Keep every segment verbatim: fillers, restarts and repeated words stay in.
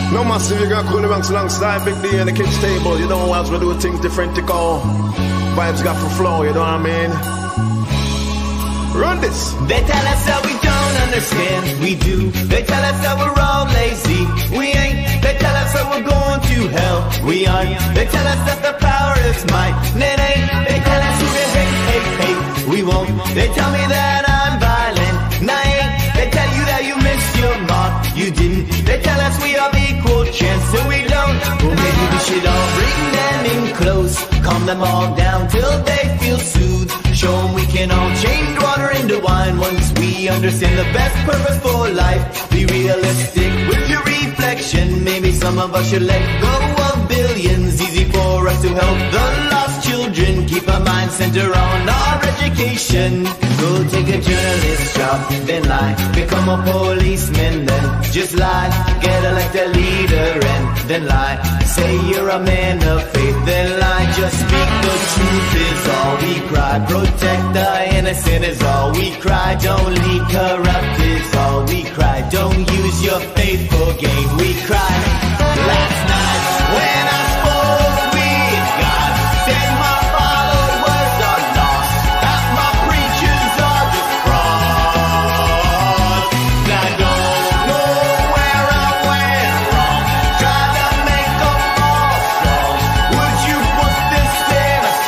No massive, you got Cooley Banks alongside Big D and the kids table. You know, as we do things different to call. Vibes got to flow, you know what I mean? Run this. They tell us that we don't understand, we do. They tell us that we're all lazy, we ain't. They tell us that we're going to hell, we aren't. They tell us that the power is might, and it ain't. They tell us we hate, hate, hate, we won't. They tell me that I'm violent, and I ain't. They tell you that you missed your mark, you didn't. They tell us we have equal chance, and we don't. Well, maybe we should all bring them in close, calm them all down till they feel soothed. Show them we can all change water into wine once we understand the best purpose for life. Be realistic with your reflection. Maybe some of us should let go of billions. Easy for us to help the lost children. Keep our minds centered on our education. Go take a journalist job, then lie. Become a policeman, then just lie. Get elected leader and then lie. Say you're a man of faith, then lie. Just speak the truth is all we cry. Protect the innocent is all we cry. Don't lead corrupt is all we cry. Don't use your faith for gain, we cry. Last night when I spoke with God, said my followers are lost, half my preachers are just frauds. I don't know where I went wrong, tried to make them all strong. Would you put this in a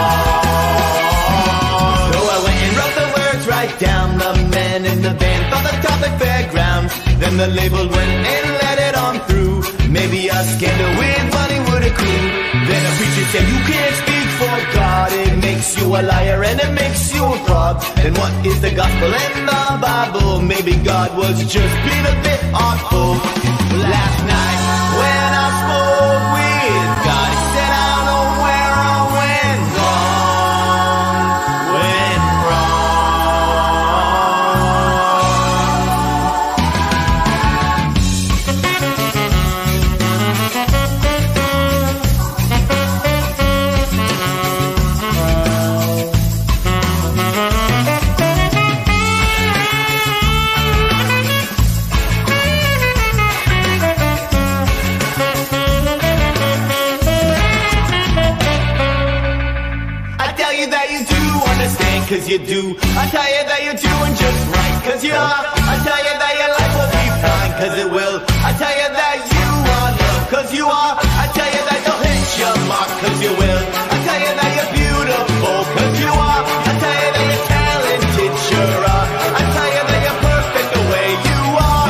song? So I went and wrote the words right down. The men in the band thought the topic fairgrounds. Then the label went and let it on through. Maybe a scandal with money would accrue. Then a preacher said you can't speak for God. It makes you a liar and it makes you a fraud. Then what is the gospel and the Bible? Maybe God was just being a bit artful. Last night when I spoke with God, he said I don't know where I went wrong. Went wrong. Cause you do. I tell you that you're doing just right, cause you are. I tell you that your life will be fine, cause it will. I tell you that you are loved, cause you are. I tell you that you'll hit your mark, cause you will. I tell you that you're beautiful, cause you are. I tell you that you're talented, sure are. I tell you that you're perfect the way you are.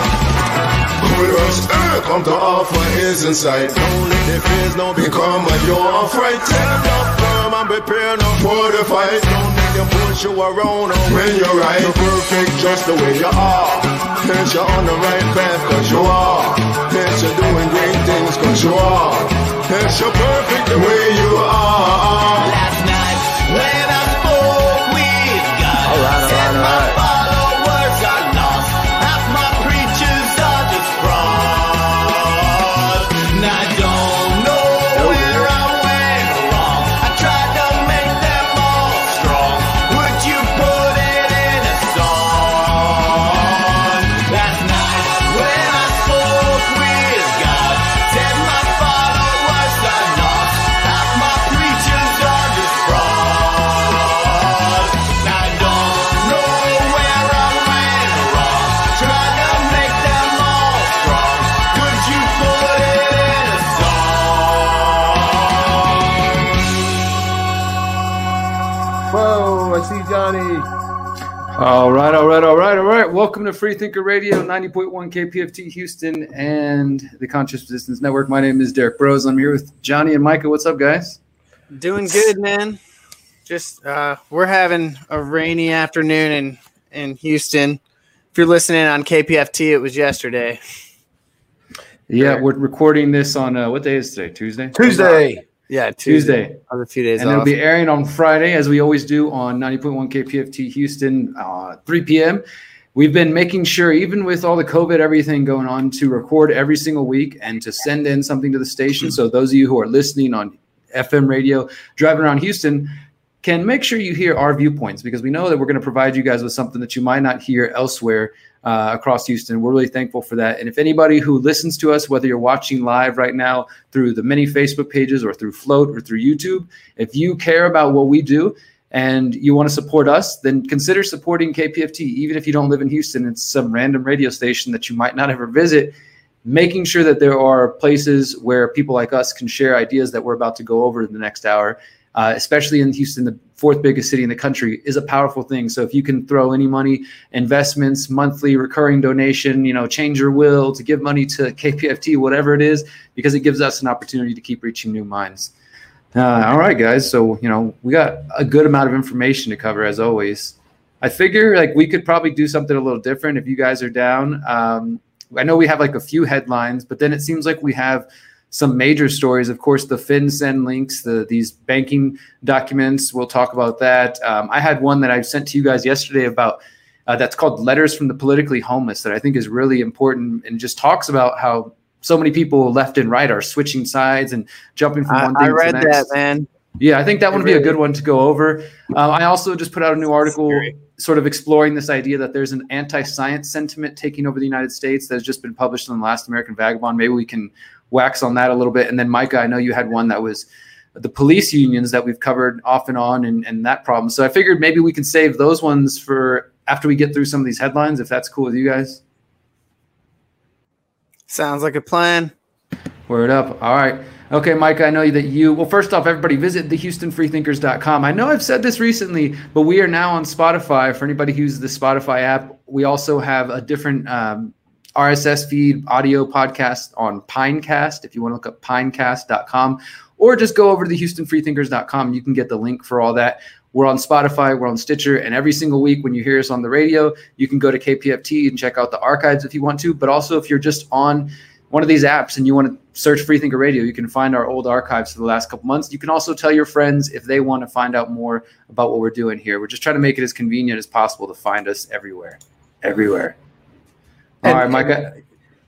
Come to offer is inside. Don't let the fears no become a your fright. Stand up firm and prepare no for the fight. Don't let them push you around when you're right. You're perfect just the way you are. Yes, you're on the right path cause you are. Yes, you're doing great things cause you are. Yes, you're perfect the way you are. Last night when I spoke with God, all right, all said right, all my right. followers are lost, half my preachers are just frauds. And I don't know where I went wrong. I tried to make them all strong. Would you put it in a song? Last night when I spoke with God, said my followers are lost, half my preachers are just frauds. And I don't know where I went wrong. Tried to make them all strong. Could you put it in a song? Whoa, I see Johnny. All right, all right, all right, all right. Welcome to Free Thinker Radio, ninety point one K P F T Houston and the Conscious Resistance Network. My name is Derek Bros. I'm here with Johnny and Micah. What's up, guys? Doing good, man. Just uh, we're having a rainy afternoon in, in Houston. If you're listening on K P F T, it was yesterday. Yeah, we're recording this on uh, what day is today? Tuesday? Tuesday. Yeah, Tuesday. Tuesday. I have a few days And off. it'll be airing on Friday, as we always do, on ninety point one K P F T Houston, uh, three p.m. We've been making sure, even with all the COVID, everything going on, to record every single week and to send in something to the station. So those of you who are listening on F M radio, driving around Houston, can make sure you hear our viewpoints, because we know that we're going to provide you guys with something that you might not hear elsewhere uh, across Houston. We're really thankful for that. And if anybody who listens to us, whether you're watching live right now through the many Facebook pages or through Float or through YouTube, if you care about what we do and you want to support us, then consider supporting K P F T. Even if you don't live in Houston, it's some random radio station that you might not ever visit. Making sure that there are places where people like us can share ideas that we're about to go over in the next hour, uh, especially in Houston, the fourth biggest city in the country, is a powerful thing. So if you can throw any money, investments, monthly recurring donation, you know, change your will to give money to K P F T, whatever it is, because it gives us an opportunity to keep reaching new minds. Uh, all right, guys. So, you know, we got a good amount of information to cover as always. I figure like we could probably do something a little different if you guys are down. Um, I know we have like a few headlines, but then it seems like we have some major stories. Of course, the FinCEN links, the these banking documents. We'll talk about that. Um, I had one that I sent to you guys yesterday about uh, that's called Letters from the Politically Homeless that I think is really important and just talks about how so many people left and right are switching sides and jumping from I, one thing I to read the next. that, man. Yeah, I think that would be really, a good one to go over. Uh, I also just put out a new article sort of exploring this idea that there's an anti-science sentiment taking over the United States that has just been published in the Last American Vagabond. Maybe we can wax on that a little bit. And then, Micah, I know you had one that was the police unions that we've covered off and on and, and that problem. So I figured maybe we can save those ones for after we get through some of these headlines, if that's cool with you guys. Sounds like a plan. Word up. All right. Okay, Micah, I know that you, well, first off, everybody visit the houston free thinkers dot com. I know I've said this recently, but we are now on Spotify. For anybody who uses the Spotify app, we also have a different um, R S S feed audio podcast on Pinecast. If you want to look up pinecast dot com, or just go over to the houston free thinkers dot com. You can get the link for all that. We're on Spotify, we're on Stitcher, and every single week when you hear us on the radio, you can go to K P F T and check out the archives if you want to. But also, if you're just on one of these apps and you want to search Freethinker Radio, you can find our old archives for the last couple months. You can also tell your friends if they want to find out more about what we're doing here. We're just trying to make it as convenient as possible to find us everywhere, everywhere. All And- right, Micah.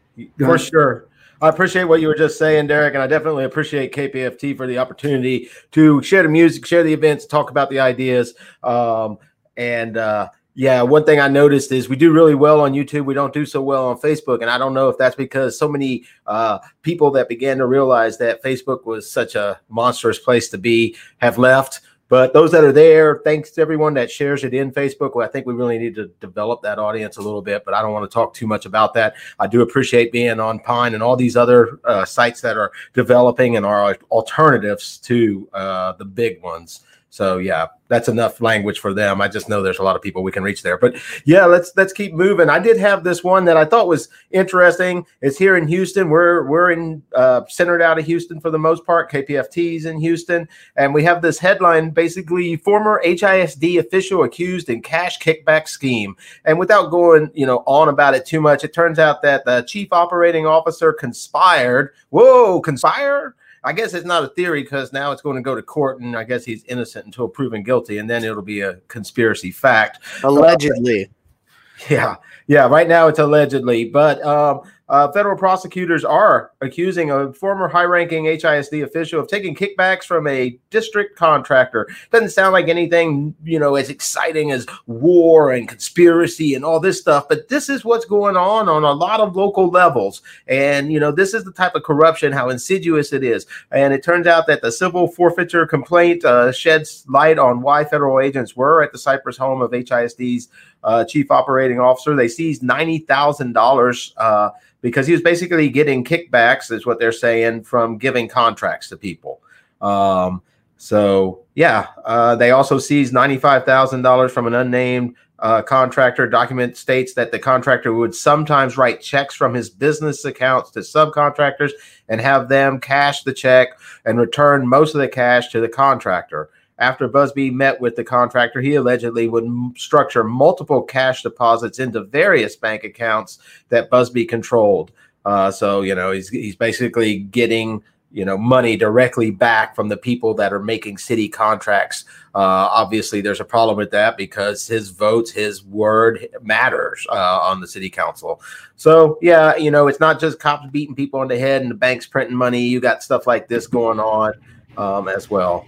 For sure. I appreciate what you were just saying, Derek, and I definitely appreciate K P F T for the opportunity to share the music, share the events, talk about the ideas. Um, and uh, yeah, one thing I noticed is we do really well on YouTube. We don't do so well on Facebook, and I don't know if that's because so many uh, people that began to realize that Facebook was such a monstrous place to be have left. But those that are there, thanks to everyone that shares it in Facebook. Well, I think we really need to develop that audience a little bit, but I don't want to talk too much about that. I do appreciate being on Pine and all these other uh, sites that are developing and are alternatives to uh, the big ones. So yeah, that's enough language for them. I just know there's a lot of people we can reach there. But yeah, let's let's keep moving. I did have this one that I thought was interesting. It's here in Houston. We're we're in uh, centered out of Houston for the most part. K P F T's in Houston, and we have this headline: basically, former H I S D official accused in cash kickback scheme. And without going, you know, on about it too much, it turns out that the chief operating officer conspired. Whoa, conspired. I guess it's not a theory because now it's going to go to court, and I guess he's innocent until proven guilty, and then it'll be a conspiracy fact. Allegedly. Uh, yeah, yeah. Right now it's allegedly, but um, uh, federal prosecutors are accusing a former high-ranking H I S D official of taking kickbacks from a district contractor. Doesn't sound like anything, you know, as exciting as war and conspiracy and all this stuff, but this is what's going on on a lot of local levels. And, you know, this is the type of corruption, how insidious it is. And it turns out that the civil forfeiture complaint uh, sheds light on why federal agents were at the Cypress home of H I S D's uh, chief operating officer. They seized ninety thousand dollars uh, because he was basically getting kickbacks, is what they're saying, from giving contracts to people. Um, so, yeah, uh, they also seized ninety-five thousand dollars from an unnamed uh, contractor. Document states that the contractor would sometimes write checks from his business accounts to subcontractors and have them cash the check and return most of the cash to the contractor. After Busby met with the contractor, he allegedly would m- structure multiple cash deposits into various bank accounts that Busby controlled. Uh, so, you know, he's he's basically getting, you know, money directly back from the people that are making city contracts. Uh, obviously, there's a problem with that because his votes, his word matters uh, on the city council. So, yeah, you know, it's not just cops beating people on the head and the banks printing money. You got stuff like this going on um, as well.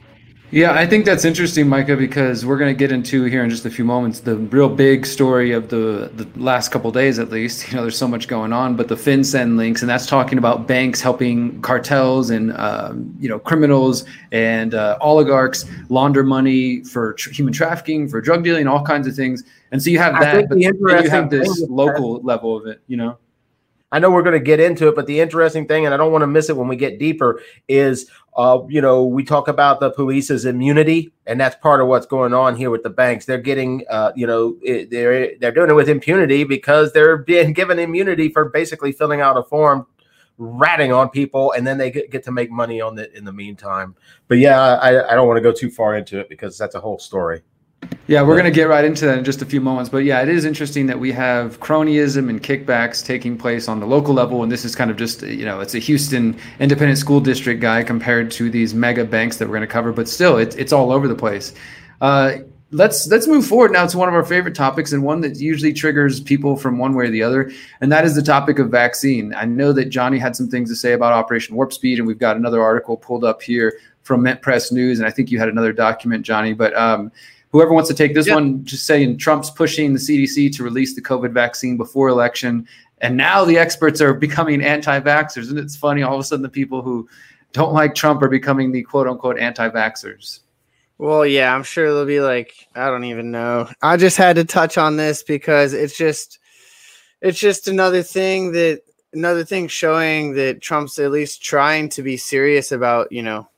Yeah, I think that's interesting, Micah, because we're going to get into here in just a few moments the real big story of the, the last couple of days, at least. You know, there's so much going on, but the FinCEN links, and that's talking about banks helping cartels and um, you know criminals and uh, oligarchs launder money for tr- human trafficking, for drug dealing, all kinds of things. And so you have I that, think but the then you interesting have this thing is local level of it. You know. I know we're going to get into it, but the interesting thing, and I don't want to miss it when we get deeper, is, uh, you know, we talk about the police's immunity, and that's part of what's going on here with the banks. They're getting, uh, you know, it, they're they're doing it with impunity because they're being given immunity for basically filling out a form, ratting on people, and then they get, get to make money on it in the meantime. But yeah, I, I don't want to go too far into it because that's a whole story. Yeah, we're going to get right into that in just a few moments. But yeah, it is interesting that we have cronyism and kickbacks taking place on the local level. And this is kind of just, you know, it's a Houston Independent School District guy compared to these mega banks that we're going to cover. But still, it, it's all over the place. Uh, let's let's move forward now to one of our favorite topics, and one that usually triggers people from one way or the other. And that is the topic of vaccine. I know that Johnny had some things to say about Operation Warp Speed, and we've got another article pulled up here from Mint Press News. And I think you had another document, Johnny. But um whoever wants to take this yeah. one, just saying Trump's pushing the C D C to release the COVID vaccine before election. And now the experts are becoming anti-vaxxers. And it's funny, all of a sudden the people who don't like Trump are becoming the quote unquote anti-vaxxers. Well, yeah, I'm sure they'll be like, I don't even know. I just had to touch on this because it's just, it's just another thing that, another thing showing that Trump's at least trying to be serious about, you know,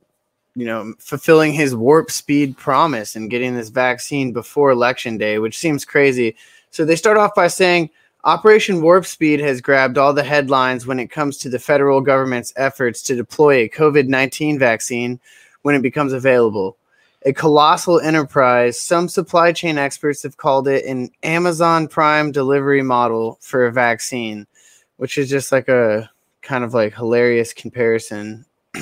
you know, fulfilling his warp speed promise and getting this vaccine before election day, which seems crazy. So they start off by saying Operation Warp Speed has grabbed all the headlines when it comes to the federal government's efforts to deploy a COVID nineteen vaccine when it becomes available. A colossal enterprise, some supply chain experts have called it an Amazon Prime delivery model for a vaccine, which is just like a kind of like hilarious comparison.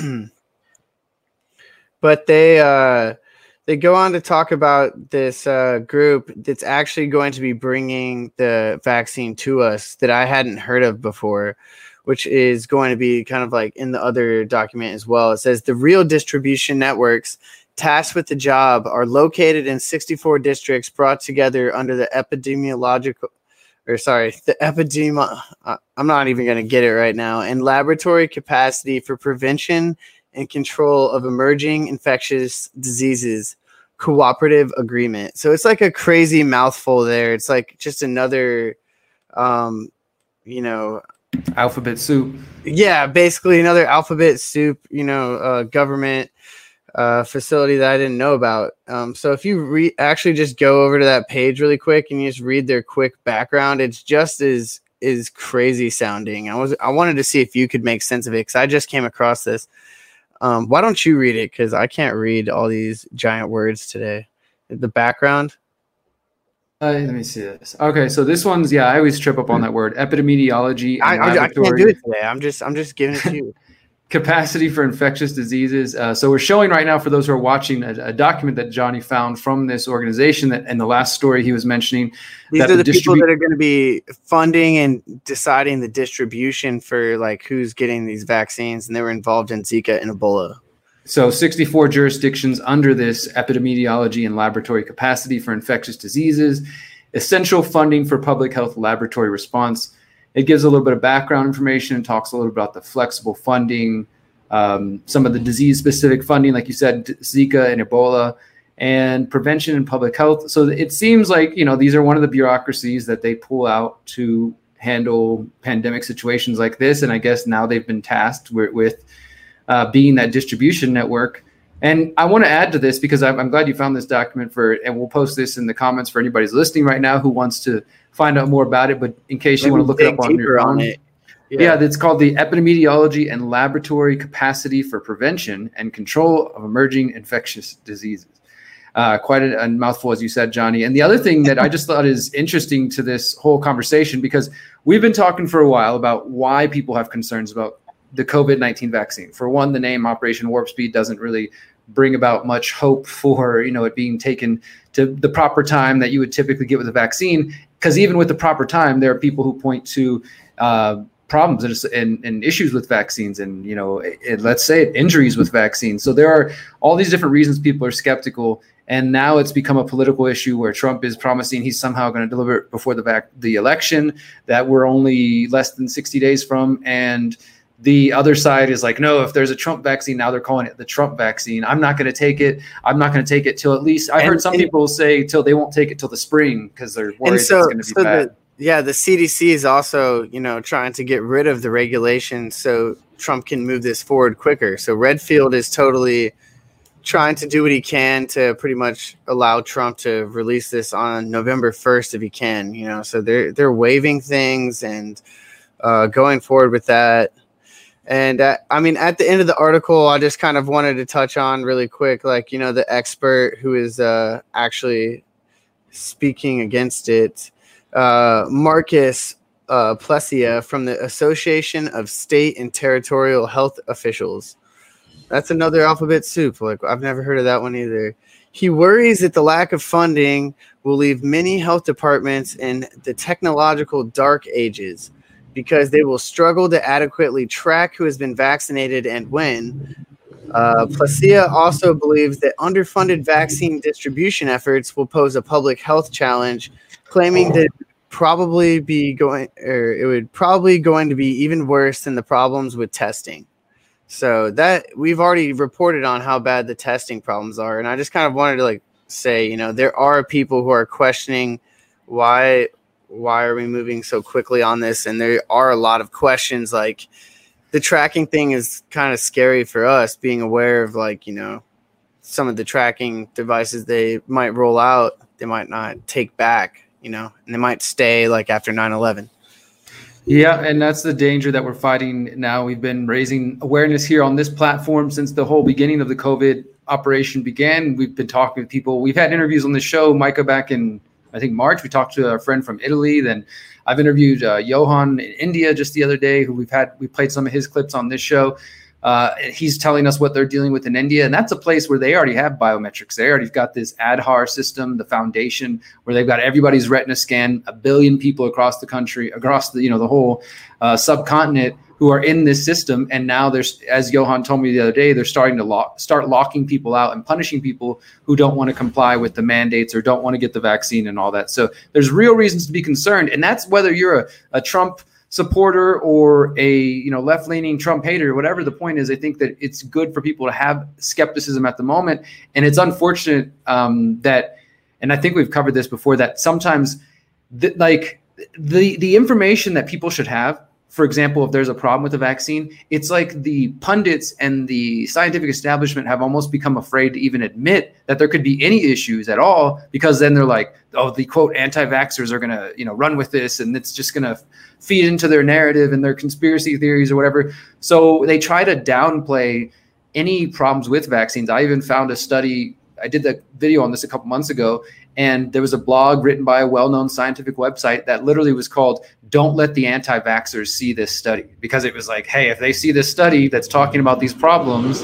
But they uh, they go on to talk about this uh, group that's actually going to be bringing the vaccine to us that I hadn't heard of before, which is going to be kind of like in the other document as well. It says the real distribution networks tasked with the job are located in sixty-four districts brought together under the epidemiological, or sorry, the epidemi. Uh, I'm not even going to get it right now. And laboratory capacity for prevention and control of emerging infectious diseases cooperative agreement. So it's like a crazy mouthful there. It's like just another, um, you know, alphabet soup. Yeah, basically another alphabet soup, you know, uh, government uh, facility that I didn't know about. Um, so if you re- actually just go over to that page really quick and you just read their quick background, it's just as is crazy sounding. I was I wanted to see if you could make sense of it because I just came across this. Um, why don't you read it? Because I can't read all these giant words today. The background. Uh, let me see this. Okay, so this one's yeah. I always trip up on that word. Epidemiology. And I, I, I can't laboratory do it today. I'm just I'm just giving it to you. capacity for infectious diseases. Uh, so we're showing right now for those who are watching a, a document that Johnny found from this organization that in the last story he was mentioning. These that are the, the people distribu- that are going to be funding and deciding the distribution for like who's getting these vaccines, and they were involved in Zika and Ebola. So sixty-four jurisdictions under this epidemiology and laboratory capacity for infectious diseases, essential funding for public health laboratory response. It gives a little bit of background information and talks a little about the flexible funding, um, some of the disease-specific funding, like you said, Zika and Ebola, and prevention and public health. So it seems like, you know, these are one of the bureaucracies that they pull out to handle pandemic situations like this. And I guess now they've been tasked with, with uh, being that distribution network. And I want to add to this because I'm, I'm glad you found this document for, and we'll post this in the comments for anybody who's listening right now who wants to find out more about it. But in case you want to look it up on your own, it. Yeah. yeah, it's called the Epidemiology and Laboratory Capacity for Prevention and Control of Emerging Infectious Diseases. Uh, quite a, a mouthful, as you said, Johnny. And the other thing that I just thought is interesting to this whole conversation, because we've been talking for a while about why people have concerns about the COVID nineteen vaccine. For one, the name Operation Warp Speed doesn't really bring about much hope for, you know, it being taken to the proper time that you would typically get with a vaccine. Because even with the proper time, there are people who point to uh, problems and, and, and issues with vaccines and, you know, it, it, let's say injuries with vaccines. So there are all these different reasons people are skeptical. And now it's become a political issue where Trump is promising he's somehow going to deliver it before the vac- the election that we're only less than sixty days from. And the other side is like, no, if there's a Trump vaccine, now they're calling it the Trump vaccine. I'm not going to take it. I'm not going to take it till at least I've and, heard some and, people say till they won't take it till the spring because they're worried so, it's going to be so bad. The, yeah, the C D C is also, you know, trying to get rid of the regulation so Trump can move this forward quicker. So Redfield is totally trying to do what he can to pretty much allow Trump to release this on November first if he can, you know. So they're they're waiving things and uh, going forward with that. And uh, I mean, at the end of the article, I just kind of wanted to touch on really quick, like, you know, the expert who is uh, actually speaking against it. Uh, Marcus uh, Plessia from the Association of State and Territorial Health Officials. That's another alphabet soup. Like, I've never heard of that one either. He worries that the lack of funding will leave many health departments in the technological dark ages because they will struggle to adequately track who has been vaccinated and when. Uh, Plessia also believes that underfunded vaccine distribution efforts will pose a public health challenge, claiming that it would probably be going, or it would probably going to be even worse than the problems with testing. So that we've already reported on how bad the testing problems are, and I just kind of wanted to like say, you know, there are people who are questioning why why are we moving so quickly on this, and there are a lot of questions. Like the tracking thing is kind of scary for us, being aware of like, you know, some of the tracking devices they might roll out, they might not take back, you know, and they might stay like after nine eleven. Yeah, and that's the danger that we're fighting now. We've been raising awareness here on this platform since the whole beginning of the COVID operation began. We've been talking with people. We've had interviews on the show, Micah, back in, I think, March. We talked to a friend from Italy. Then I've interviewed uh, Johan in India just the other day, who we've had, we played some of his clips on this show. Uh, he's telling us what they're dealing with in India. And that's a place where they already have biometrics. They already got this Aadhaar system, the foundation, where they've got everybody's retina scan, a billion people across the country, across the, you know, the whole uh, subcontinent who are in this system. And now there's, as Johan told me the other day, they're starting to lock, start locking people out and punishing people who don't want to comply with the mandates or don't want to get the vaccine and all that. So there's real reasons to be concerned. And that's whether you're a, a Trump supporter or a, you know, left-leaning Trump hater, whatever the point is. I think that it's good for people to have skepticism at the moment. And it's unfortunate um, that, and I think we've covered this before, that sometimes th- like the, the information that people should have, for example, if there's a problem with the vaccine, it's like the pundits and the scientific establishment have almost become afraid to even admit that there could be any issues at all, because then they're like, oh, the quote anti-vaxxers are going to, you know, run with this, and it's just going to feed into their narrative and their conspiracy theories or whatever. So they try to downplay any problems with vaccines. I even found a study. I did that video on this a couple months ago, and there was a blog written by a well-known scientific website that literally was called "Don't Let the Anti-Vaxxers See This Study," because it was like, hey, if they see this study that's talking about these problems,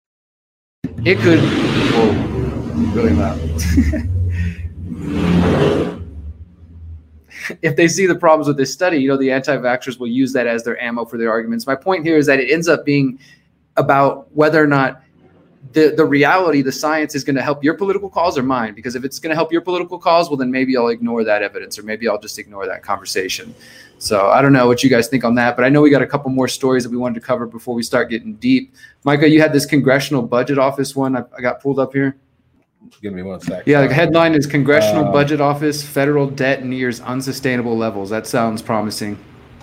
it could, whoa, really loud. If they see the problems with this study, you know, the anti-vaxxers will use that as their ammo for their arguments. My point here is that it ends up being about whether or not the, the reality, the science is going to help your political cause or mine. Because if it's going to help your political cause, well, then maybe I'll ignore that evidence, or maybe I'll just ignore that conversation. So I don't know what you guys think on that, but I know we got a couple more stories that we wanted to cover before we start getting deep. Micah, you had this Congressional Budget Office one I, I got pulled up here. Give me one second. Yeah, the headline is Congressional uh, Budget Office, Federal Debt Nears Unsustainable Levels. That sounds promising.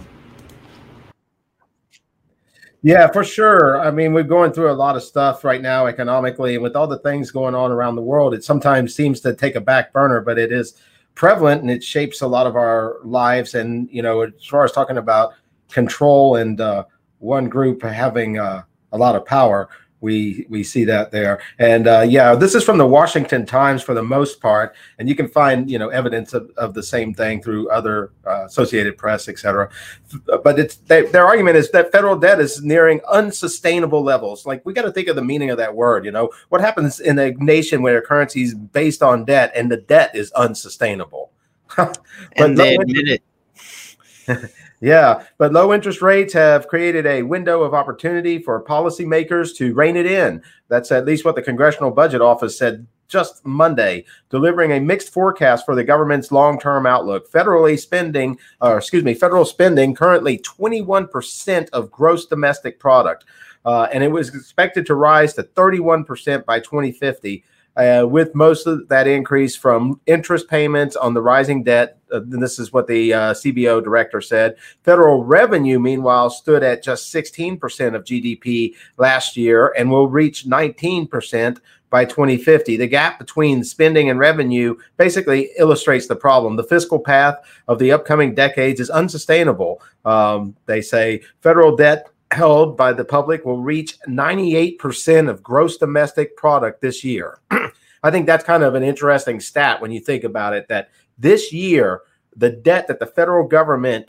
Yeah, for sure. I mean, we're going through a lot of stuff right now economically, and with all the things going on around the world, it sometimes seems to take a back burner, but it is prevalent and it shapes a lot of our lives. And, you know, as far as talking about control and uh, one group having uh, a lot of power, we we see that there. And uh, yeah, this is from the Washington Times for the most part, and you can find, you know, evidence of, of the same thing through other uh, Associated Press, et cetera. But it's they, their argument is that federal debt is nearing unsustainable levels. Like, we got to think of the meaning of that word. You know, what happens in a nation where a currency is based on debt and the debt is unsustainable? But and they admit it. Yeah, but low interest rates have created a window of opportunity for policymakers to rein it in. That's at least what the Congressional Budget Office said just Monday, delivering a mixed forecast for the government's long-term outlook. Federally spending, or excuse me, federal spending currently twenty-one percent of gross domestic product, uh, and it was expected to rise to thirty-one percent by twenty fifty. Uh, with most of that increase from interest payments on the rising debt. Uh, and this is what the uh, C B O director said. Federal revenue, meanwhile, stood at just sixteen percent of G D P last year and will reach nineteen percent by twenty fifty. The gap between spending and revenue basically illustrates the problem. The fiscal path of the upcoming decades is unsustainable. Um, they say federal debt held by the public will reach ninety-eight percent of gross domestic product this year. I think that's kind of an interesting stat when you think about it, that this year, the debt that the federal government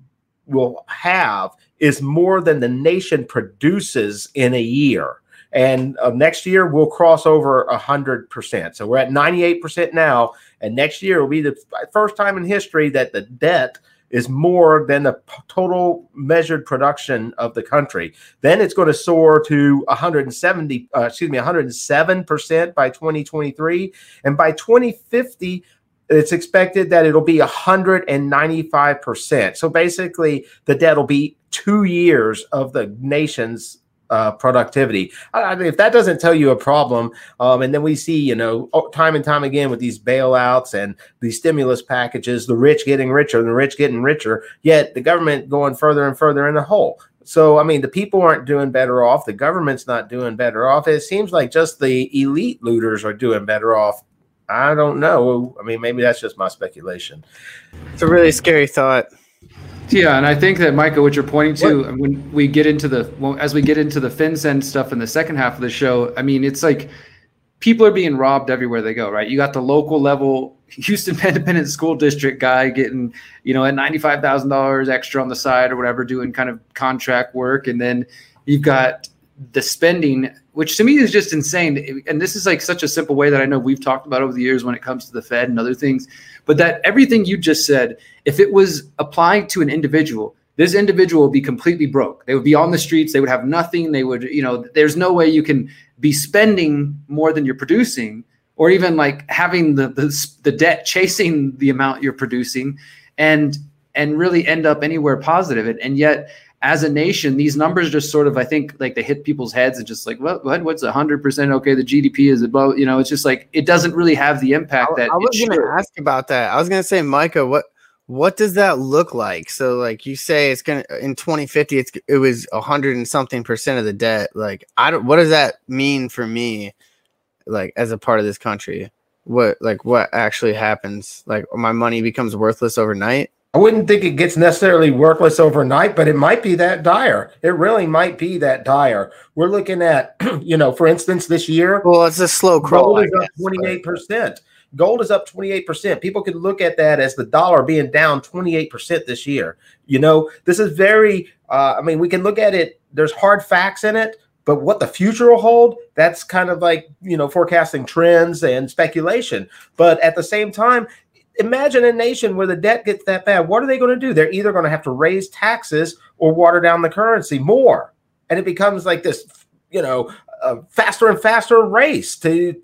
will have is more than the nation produces in a year. And uh, next year, we'll cross over one hundred percent. So we're at ninety-eight percent now, and next year will be the first time in history that the debt is more than the p- total measured production of the country. Then it's going to soar to one hundred seventy, uh, excuse me, one hundred seven percent by twenty twenty-three. And by twenty fifty, it's expected that it'll be one hundred ninety-five percent. So basically, the debt will be two years of the nation's uh, productivity. I mean, if that doesn't tell you a problem, um, and then we see, you know, time and time again with these bailouts and these stimulus packages, the rich getting richer and the rich getting richer, yet the government going further and further in the hole. So, I mean, the people aren't doing better off. The government's not doing better off. It seems like just the elite looters are doing better off. I don't know. I mean, maybe that's just my speculation. It's a really scary thought. Yeah, and I think that, Micah, what you're pointing to, what? when we get into the, well, as we get into the FinCEN stuff in the second half of the show, I mean, it's like people are being robbed everywhere they go, right? You got the local level Houston Independent School District guy getting, you know, at ninety-five thousand dollars extra on the side or whatever, doing kind of contract work. And then you've got the spending, which to me is just insane. And this is like such a simple way that I know we've talked about over the years when it comes to the Fed and other things, but that everything you just said, if it was applied to an individual, this individual would be completely broke. They would be on the streets. They would have nothing. They would, you know, there's no way you can be spending more than you're producing, or even like having the, the, the debt chasing the amount you're producing and, and really end up anywhere positive. And, and yet, as a nation, these numbers just sort of, I think, like they hit people's heads and just like, what, what what's one hundred percent? Okay, the G D P is above, you know, it's just like, it doesn't really have the impact that I, I was it going to should. ask about that. I was going to say, Micah, what what does that look like? So, like you say, it's going to, in twenty fifty, it's it was a hundred and something percent of the debt. Like, I don't, what does that mean for me, like, as a part of this country? What, like, what actually happens? Like, my money becomes worthless overnight? I wouldn't think it gets necessarily worthless overnight, but it might be that dire. It really might be that dire. We're looking at, you know, for instance, this year. Well, it's a slow crawl. Gold is up twenty-eight percent. Gold is up twenty-eight percent. People could look at that as the dollar being down twenty-eight percent this year. You know, this is very, uh, I mean, we can look at it. There's hard facts in it, but what the future will hold, that's kind of like, you know, forecasting trends and speculation. But at the same time, imagine a nation where the debt gets that bad. What are they going to do? They're either going to have to raise taxes or water down the currency more. And it becomes like this, you know, uh, faster and faster race to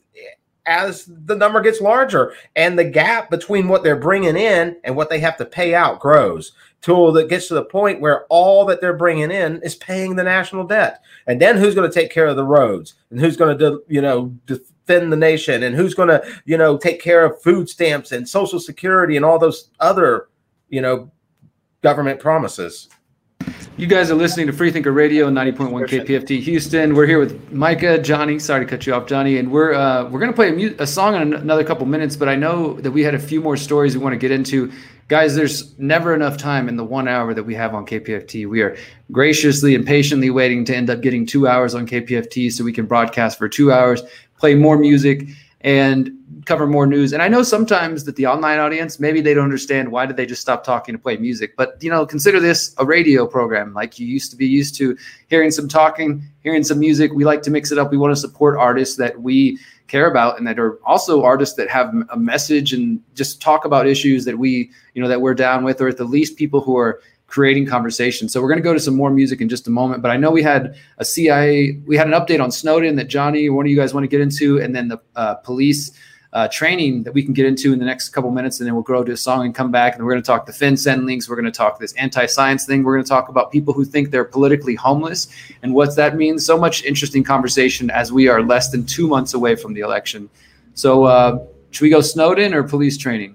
as the number gets larger. And the gap between what they're bringing in and what they have to pay out grows till it gets to the point where all that they're bringing in is paying the national debt. And then who's going to take care of the roads? And who's going to, do, you know, defend the nation? And who's going to, you know, take care of food stamps and Social Security and all those other, you know, government promises? You guys are listening to Freethinker Radio, ninety point one K P F T Houston. We're here with Micah, Johnny. Sorry to cut you off, Johnny. And we're uh, we're going to play a, mu- a song in another couple minutes, but I know that we had a few more stories we want to get into. Guys, there's never enough time in the one hour that we have on K P F T. We are graciously and patiently waiting to end up getting two hours on K P F T so we can broadcast for two hours, play more music, and cover more news. And I know sometimes that the online audience, maybe they don't understand why did they just stop talking to play music. But, you know, consider this a radio program like you used to be used to, hearing some talking, hearing some music. We like to mix it up. We want to support artists that we care about and that are also artists that have a message and just talk about issues that we, you know, that we're down with, or at the least people who are creating conversation. So we're going to go to some more music in just a moment, but I know we had a C I A, we had an update on Snowden that Johnny, one of you guys want to get into, and then the uh, police uh, training that we can get into in the next couple minutes, and then we'll go to a song and come back, and we're going to talk the FinCEN links. We're going to talk this anti-science thing. We're going to talk about people who think they're politically homeless and what that means. So much interesting conversation as we are less than two months away from the election. So uh, should we go Snowden or police training?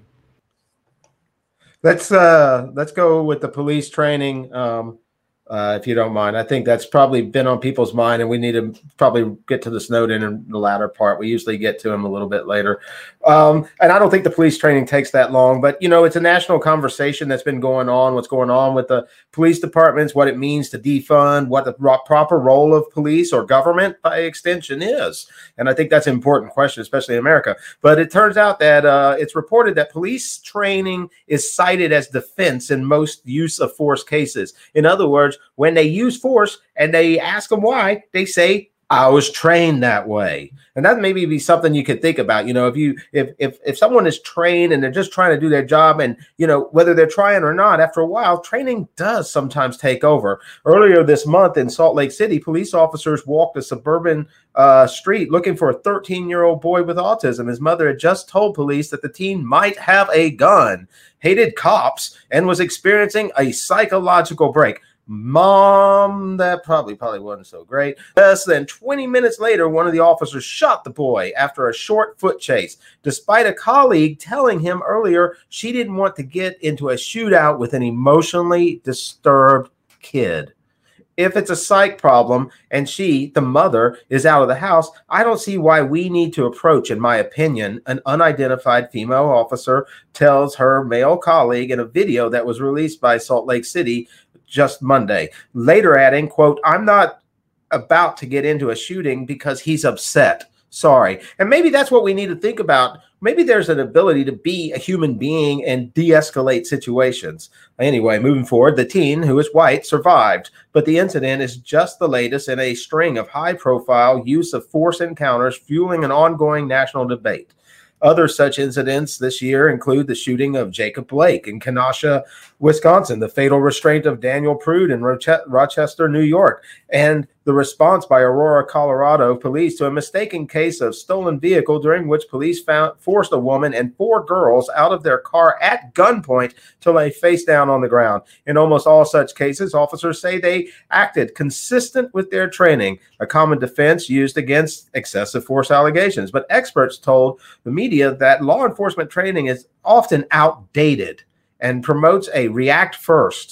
Let's uh, let's go with the police training, um, uh, if you don't mind. I think that's probably been on people's mind, and we need to probably get to the Snowden in the latter part. We usually get to him a little bit later. Um, and I don't think the police training takes that long, but, you know, it's a national conversation that's been going on, what's going on with the police departments, what it means to defund, what the proper role of police or government by extension is. And I think that's an important question, especially in America. But it turns out that uh, it's reported that police training is cited as defense in most use of force cases. In other words, when they use force and they ask them why, they say, I was trained that way. And that maybe be something you could think about. You know, if you if if if someone is trained and they're just trying to do their job, and, you know, whether they're trying or not, after a while, training does sometimes take over. Earlier this month in Salt Lake City, police officers walked a suburban uh, street looking for a thirteen-year-old boy with autism. His mother had just told police that the teen might have a gun, hated cops, and was experiencing a psychological break. Mom, that probably probably wasn't so great. Less than twenty minutes later, one of the officers shot the boy after a short foot chase, despite a colleague telling him earlier she didn't want to get into a shootout with an emotionally disturbed kid. If it's a psych problem and she, the mother, is out of the house, I don't see why we need to approach, in my opinion, an unidentified female officer tells her male colleague in a video that was released by Salt Lake City just Monday, later adding, quote, I'm not about to get into a shooting because he's upset. Sorry. And maybe that's what we need to think about. Maybe there's an ability to be a human being and de-escalate situations. Anyway, moving forward, the teen, who is white, survived, but the incident is just the latest in a string of high-profile use of force encounters fueling an ongoing national debate. Other such incidents this year include the shooting of Jacob Blake in Kenosha, Wisconsin, the fatal restraint of Daniel Prude in Roche- Rochester, New York, and the response by Aurora, Colorado police to a mistaken case of stolen vehicle during which police found forced a woman and four girls out of their car at gunpoint to lay face down on the ground. In almost all such cases, officers say they acted consistent with their training, a common defense used against excessive force allegations. But experts told the media that law enforcement training is often outdated and promotes a react first.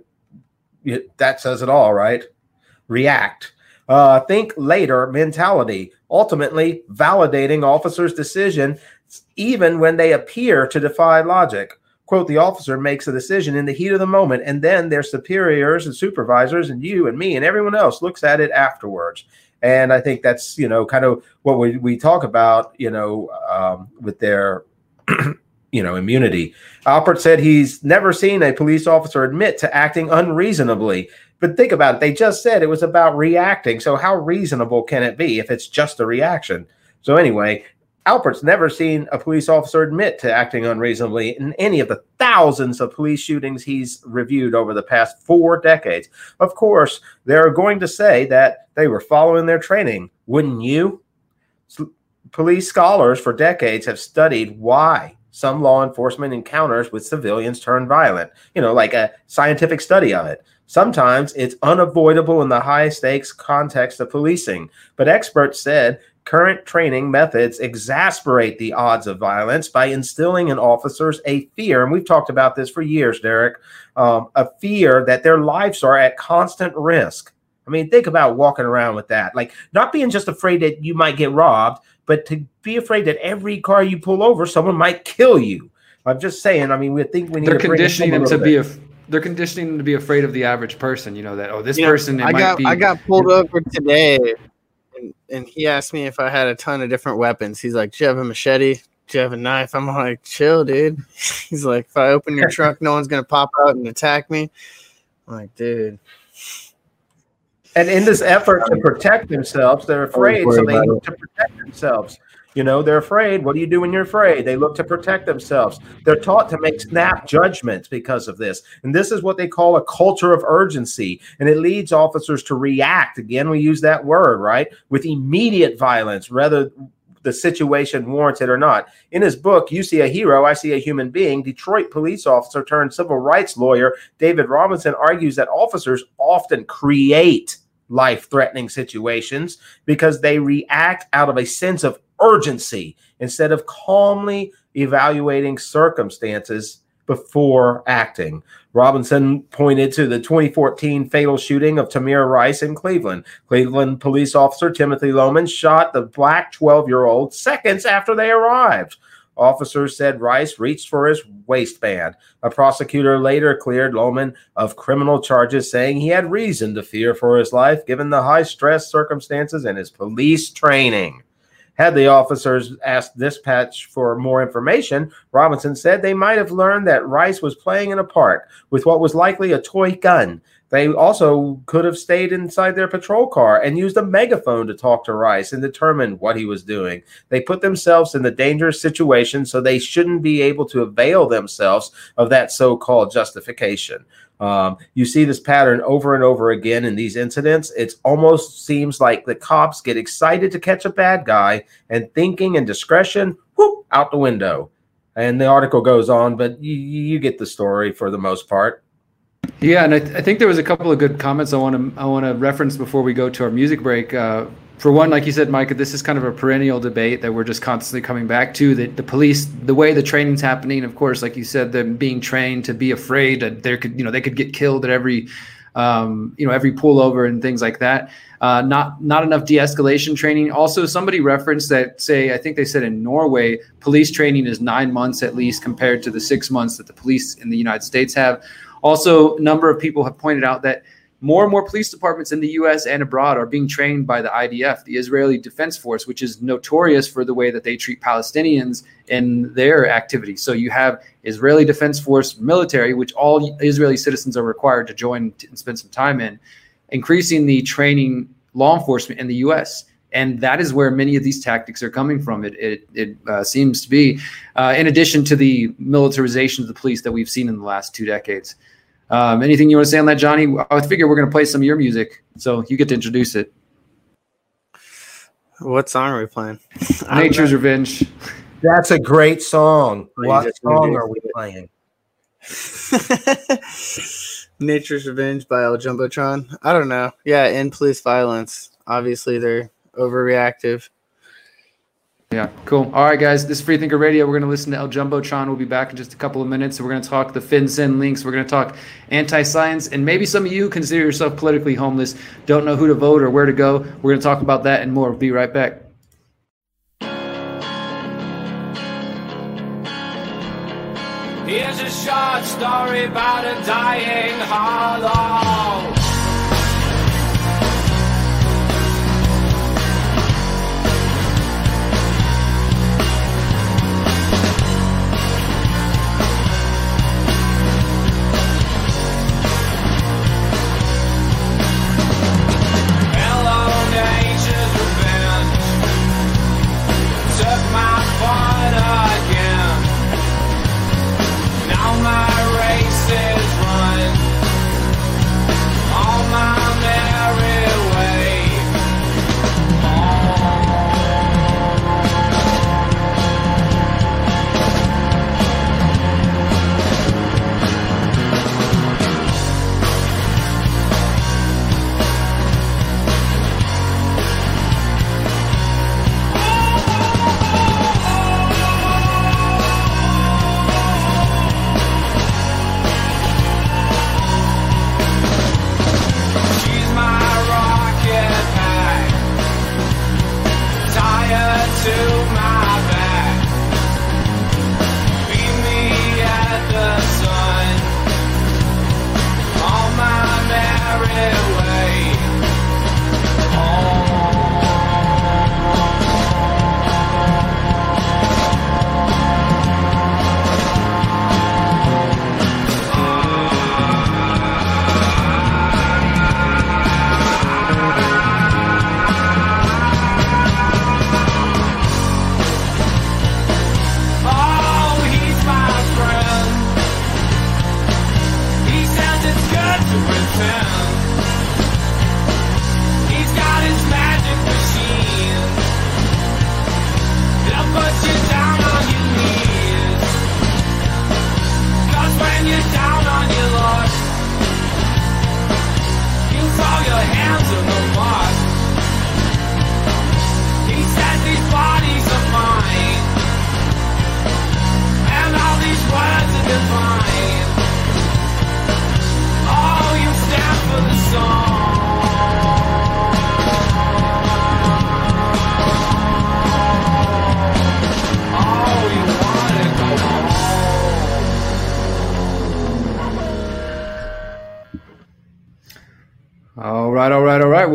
That says it all, right? React. Uh, think later mentality, ultimately validating officers' decision even when they appear to defy logic. Quote, the officer makes a decision in the heat of the moment, and then their superiors and supervisors and you and me and everyone else looks at it afterwards. And I think that's, you know, kind of what we, we talk about, you know, um, with their, you know, immunity. Alpert said he's never seen a police officer admit to acting unreasonably. But think about it. They just said it was about reacting. So how reasonable can it be if it's just a reaction? So anyway, Alpert's never seen a police officer admit to acting unreasonably in any of the thousands of police shootings he's reviewed over the past four decades. Of course, they're going to say that they were following their training. Wouldn't you? Police scholars for decades have studied why some law enforcement encounters with civilians turn violent, you know, like a scientific study of it. Sometimes it's unavoidable in the high-stakes context of policing, but experts said current training methods exasperate the odds of violence by instilling in officers a fear, and we've talked about this for years, Derek, um, a fear that their lives are at constant risk. I mean, think about walking around with that, like not being just afraid that you might get robbed, but to be afraid that every car you pull over, someone might kill you. I'm just saying, I mean, we think we need They're to conditioning them to bit. be a They're conditioning them to be afraid of the average person. You know that. Oh, this you person. Know, it I might got be. I got pulled over today, and, and he asked me if I had a ton of different weapons. He's like, "Do you have a machete? Do you have a knife?" I'm like, "Chill, dude." He's like, "If I open your trunk, no one's gonna pop out and attack me." I'm like, dude. And in this effort to protect themselves, they're afraid, so they look to protect themselves. You know, they're afraid. What do you do when you're afraid? They look to protect themselves. They're taught to make snap judgments because of this. And this is what they call a culture of urgency. And it leads officers to react. Again, we use that word, right? With immediate violence, whether the situation warrants it or not. In his book, You See a Hero, I See a Human Being, Detroit police officer turned civil rights lawyer David Robinson argues that officers often create life-threatening situations because they react out of a sense of urgency instead of calmly evaluating circumstances before acting. Robinson pointed to the twenty fourteen fatal shooting of Tamir Rice in Cleveland. Cleveland police officer Timothy Loman shot the black twelve-year-old seconds after they arrived. Officers said Rice reached for his waistband. A prosecutor later cleared Loman of criminal charges, saying he had reason to fear for his life given the high-stress circumstances and his police training. Had the officers asked dispatch for more information, Robinson said they might have learned that Rice was playing in a park with what was likely a toy gun. They also could have stayed inside their patrol car and used a megaphone to talk to Rice and determine what he was doing. They put themselves in the dangerous situation, so they shouldn't be able to avail themselves of that so-called justification. Um, you see this pattern over and over again in these incidents. It almost seems like the cops get excited to catch a bad guy, and thinking and discretion, whoop, out the window. And the article goes on, but you, you get the story for the most part. Yeah, and I, th- I think there was a couple of good comments I want to I want to reference before we go to our music break. Uh, for one, like you said, Micah, this is kind of a perennial debate that we're just constantly coming back to. That the police, the way the training's happening, of course, like you said, them being trained to be afraid that there could, you know, they could get killed at every, um, you know, every pullover and things like that. Uh, not not enough de-escalation training. Also, somebody referenced that, say, I think they said in Norway, police training is nine months at least compared to the six months that the police in the United States have. Also, a number of people have pointed out that more and more police departments in the U S and abroad are being trained by the I D F, the Israeli Defense Force, which is notorious for the way that they treat Palestinians in their activities. So you have Israeli Defense Force military, which all Israeli citizens are required to join and spend some time in, increasing the training law enforcement in the U S. And that is where many of these tactics are coming from. It it, it uh, seems to be, uh, in addition to the militarization of the police that we've seen in the last two decades. Um, anything you want to say on that, Johnny? I figure we're going to play some of your music, so you get to introduce it. What song are we playing? Nature's Revenge. That's a great song. Oh, What song are we playing? Nature's Revenge by El Jumbotron. I don't know. Yeah, in police violence. Obviously, they're overreactive. Yeah, cool. All right, guys, this is Freethinker Radio. We're going to listen to El Jumbotron. We'll be back in just a couple of minutes. So we're going to talk the FinCEN links. We're going to talk anti-science. And maybe some of you consider yourself politically homeless, don't know who to vote or where to go. We're going to talk about that and more. We'll be right back. Here's a short story about a dying hollow. My race is run.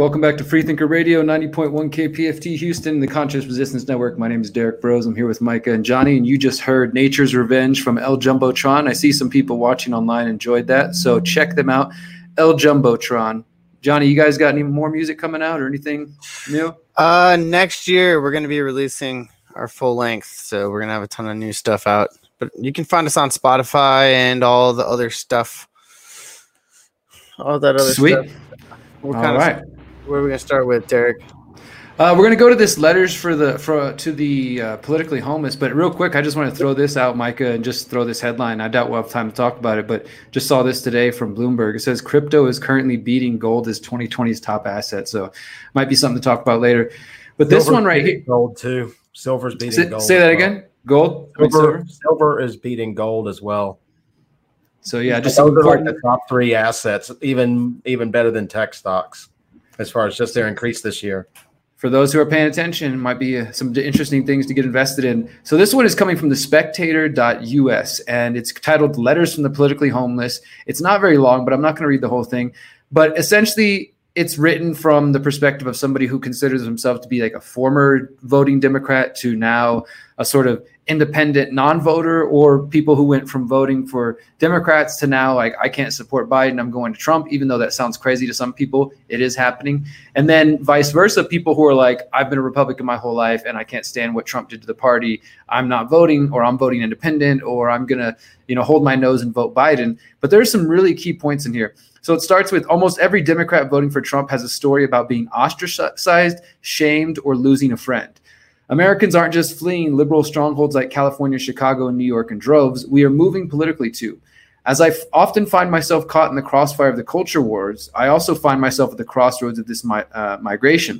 welcome back to Freethinker Radio, ninety point one K P F T Houston, the Conscious Resistance Network. My name is Derek Bros. I'm here with Micah and Johnny, and you just heard Nature's Revenge from El Jumbotron. I see some people watching online enjoyed that, so check them out. El Jumbotron. Johnny, you guys got any more music coming out or anything new? Uh, next year, we're going to be releasing our full length, so we're going to have a ton of new stuff out. But you can find us on Spotify and all the other stuff. All that other Sweet. stuff. What kind All of right. Where are we going to start with, Derek? Uh, we're going to go to this letters for the for to the uh, politically homeless. But real quick, I just want to throw this out, Micah, and just throw this headline. I doubt we'll have time to talk about it, but just saw this today from Bloomberg. It says crypto is currently beating gold as twenty twenty's top asset. So might be something to talk about later. But this Silver's one right beating here. Gold too. Silver's beating Say, gold. say that again. Gold. I mean, Silver, silver. silver is beating gold as well. So yeah, just those some are like important- the top three assets, even even better than tech stocks, as far as just their increase this year. For those who are paying attention, might be uh, some interesting things to get invested in. So this one is coming from the spectator dot U S, and it's titled Letters from the Politically Homeless. It's not very long, but I'm not going to read the whole thing. But essentially, it's written from the perspective of somebody who considers himself to be like a former voting Democrat to now a sort of independent non-voter, or people who went from voting for Democrats to now like, I can't support Biden, I'm going to Trump, even though that sounds crazy to some people. It is happening. And then vice versa, people who are like, I've been a Republican my whole life and I can't stand what Trump did to the party. I'm not voting, or I'm voting independent, or I'm going to, you know, hold my nose and vote Biden. But there's some really key points in here. So it starts with almost every Democrat voting for Trump has a story about being ostracized, shamed, or losing a friend. Americans aren't just fleeing liberal strongholds like California, Chicago, and New York in droves. We are moving politically too. As I f- often find myself caught in the crossfire of the culture wars, I also find myself at the crossroads of this mi- uh, migration.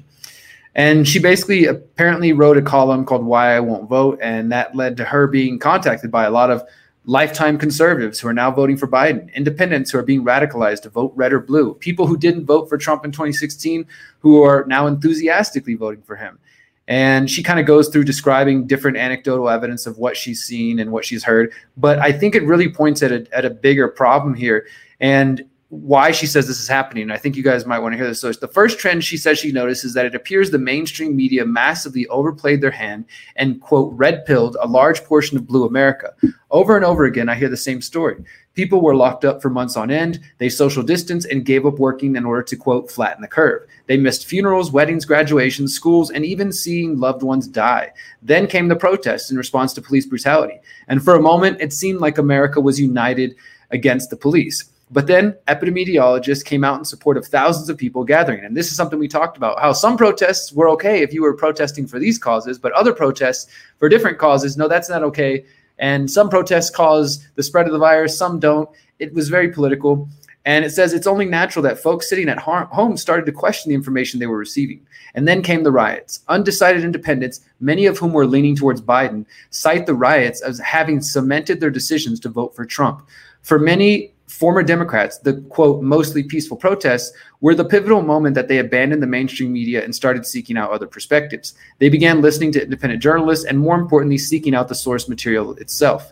And she basically apparently wrote a column called Why I Won't Vote, and that led to her being contacted by a lot of lifetime conservatives who are now voting for Biden, independents who are being radicalized to vote red or blue, people who didn't vote for Trump in twenty sixteen who are now enthusiastically voting for him. And she kind of goes through describing different anecdotal evidence of what she's seen and what she's heard. But I think it really points at a, at a bigger problem here and why she says this is happening. And I think you guys might want to hear this. So the first trend she says she noticed is that it appears the mainstream media massively overplayed their hand and, quote, red-pilled a large portion of blue America. Over and over again, I hear the same story. People were locked up for months on end. They social distanced and gave up working in order to, quote, flatten the curve. They missed funerals, weddings, graduations, schools, and even seeing loved ones die. Then came the protests in response to police brutality. And for a moment, it seemed like America was united against the police. But then epidemiologists came out in support of thousands of people gathering. And this is something we talked about, how some protests were okay if you were protesting for these causes, but other protests for different causes, no, that's not okay. And some protests cause the spread of the virus, some don't. It was very political. And it says it's only natural that folks sitting at home started to question the information they were receiving. And then came the riots. Undecided independents, many of whom were leaning towards Biden, cite the riots as having cemented their decisions to vote for Trump. For many former Democrats, the, quote, mostly peaceful protests were the pivotal moment that they abandoned the mainstream media and started seeking out other perspectives. They began listening to independent journalists and, more importantly, seeking out the source material itself.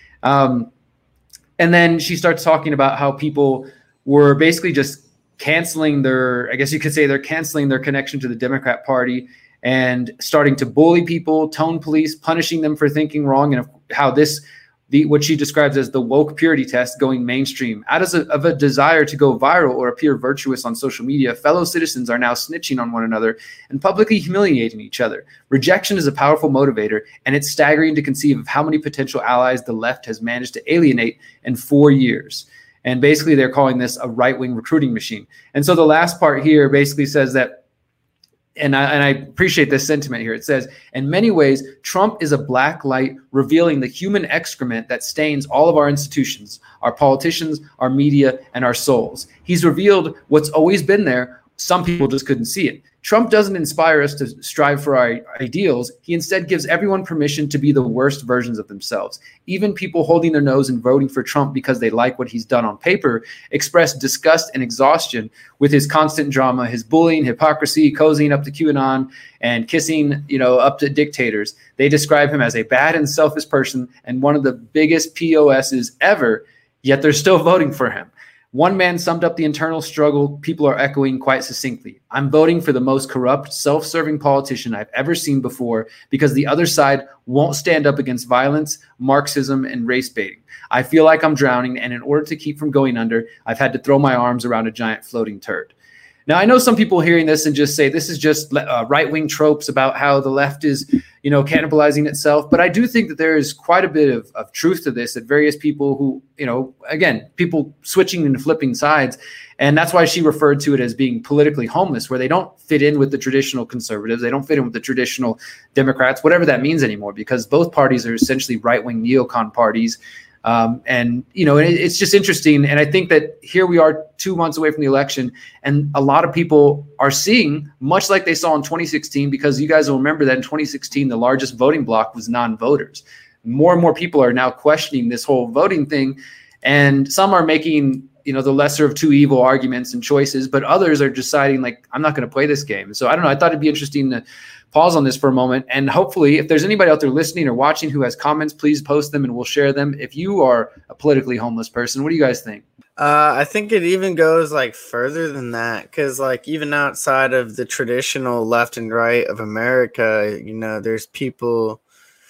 Um, and then she starts talking about how people were basically just canceling their, I guess you could say they're canceling their connection to the Democrat Party and starting to bully people, tone police, punishing them for thinking wrong, and how this The, what she describes as the woke purity test going mainstream. Out of a, of a desire to go viral or appear virtuous on social media, fellow citizens are now snitching on one another and publicly humiliating each other. Rejection is a powerful motivator, and it's staggering to conceive of how many potential allies the left has managed to alienate in four years. And basically, they're calling this a right-wing recruiting machine. And so the last part here basically says that, And I, and I appreciate this sentiment here. It says, in many ways, Trump is a black light revealing the human excrement that stains all of our institutions, our politicians, our media, and our souls. He's revealed what's always been there. Some people just couldn't see it. Trump doesn't inspire us to strive for our ideals. He instead gives everyone permission to be the worst versions of themselves. Even people holding their nose and voting for Trump because they like what he's done on paper express disgust and exhaustion with his constant drama, his bullying, hypocrisy, cozying up to QAnon, and kissing, you know, up to dictators. They describe him as a bad and selfish person and one of the biggest P O Ss ever, yet they're still voting for him. One man summed up the internal struggle people are echoing quite succinctly. I'm voting for the most corrupt, self-serving politician I've ever seen before because the other side won't stand up against violence, Marxism, and race baiting. I feel like I'm drowning, and in order to keep from going under, I've had to throw my arms around a giant floating turd. Now, I know some people hearing this and just say this is just uh, right-wing tropes about how the left is, you know, cannibalizing itself. But I do think that there is quite a bit of, of truth to this, that various people who, you know, again, people switching and flipping sides. And that's why she referred to it as being politically homeless, where they don't fit in with the traditional conservatives. They don't fit in with the traditional Democrats, whatever that means anymore, because both parties are essentially right-wing neocon parties. Um, and, you know, it, it's just interesting. And I think that here we are two months away from the election, and a lot of people are seeing, much like they saw in twenty sixteen, because you guys will remember that in twenty sixteen, the largest voting bloc was non-voters. More and more people are now questioning this whole voting thing. And some are making, you know, the lesser of two evil arguments and choices, but others are deciding like, I'm not going to play this game. So I don't know. I thought it'd be interesting to pause on this for a moment. And hopefully, if there's anybody out there listening or watching who has comments, please post them and we'll share them. If you are a politically homeless person, what do you guys think? Uh, I think it even goes like further than that, because like even outside of the traditional left and right of America, you know, there's people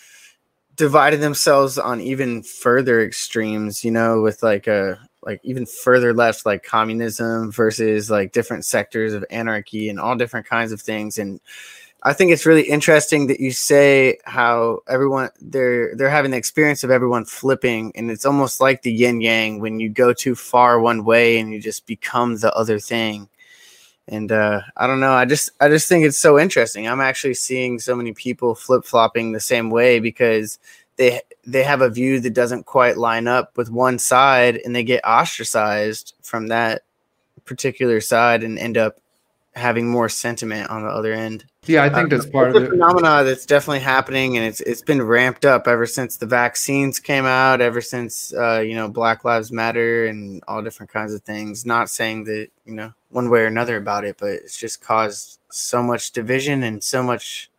dividing themselves on even further extremes, you know, with like a like even further left, like communism versus like different sectors of anarchy and all different kinds of things. And I think it's really interesting that you say how everyone they're they're having the experience of everyone flipping, and it's almost like the yin yang when you go too far one way and you just become the other thing. And uh, I don't know, I just I just think it's so interesting. I'm actually seeing so many people flip flopping the same way because they they have a view that doesn't quite line up with one side, and they get ostracized from that particular side and end up having more sentiment on the other end. Yeah, I think that's part it's of a it. Phenomena that's definitely happening, and it's it's been ramped up ever since the vaccines came out, ever since uh, you know, Black Lives Matter and all different kinds of things. Not saying that, you know, one way or another about it, but it's just caused so much division and so much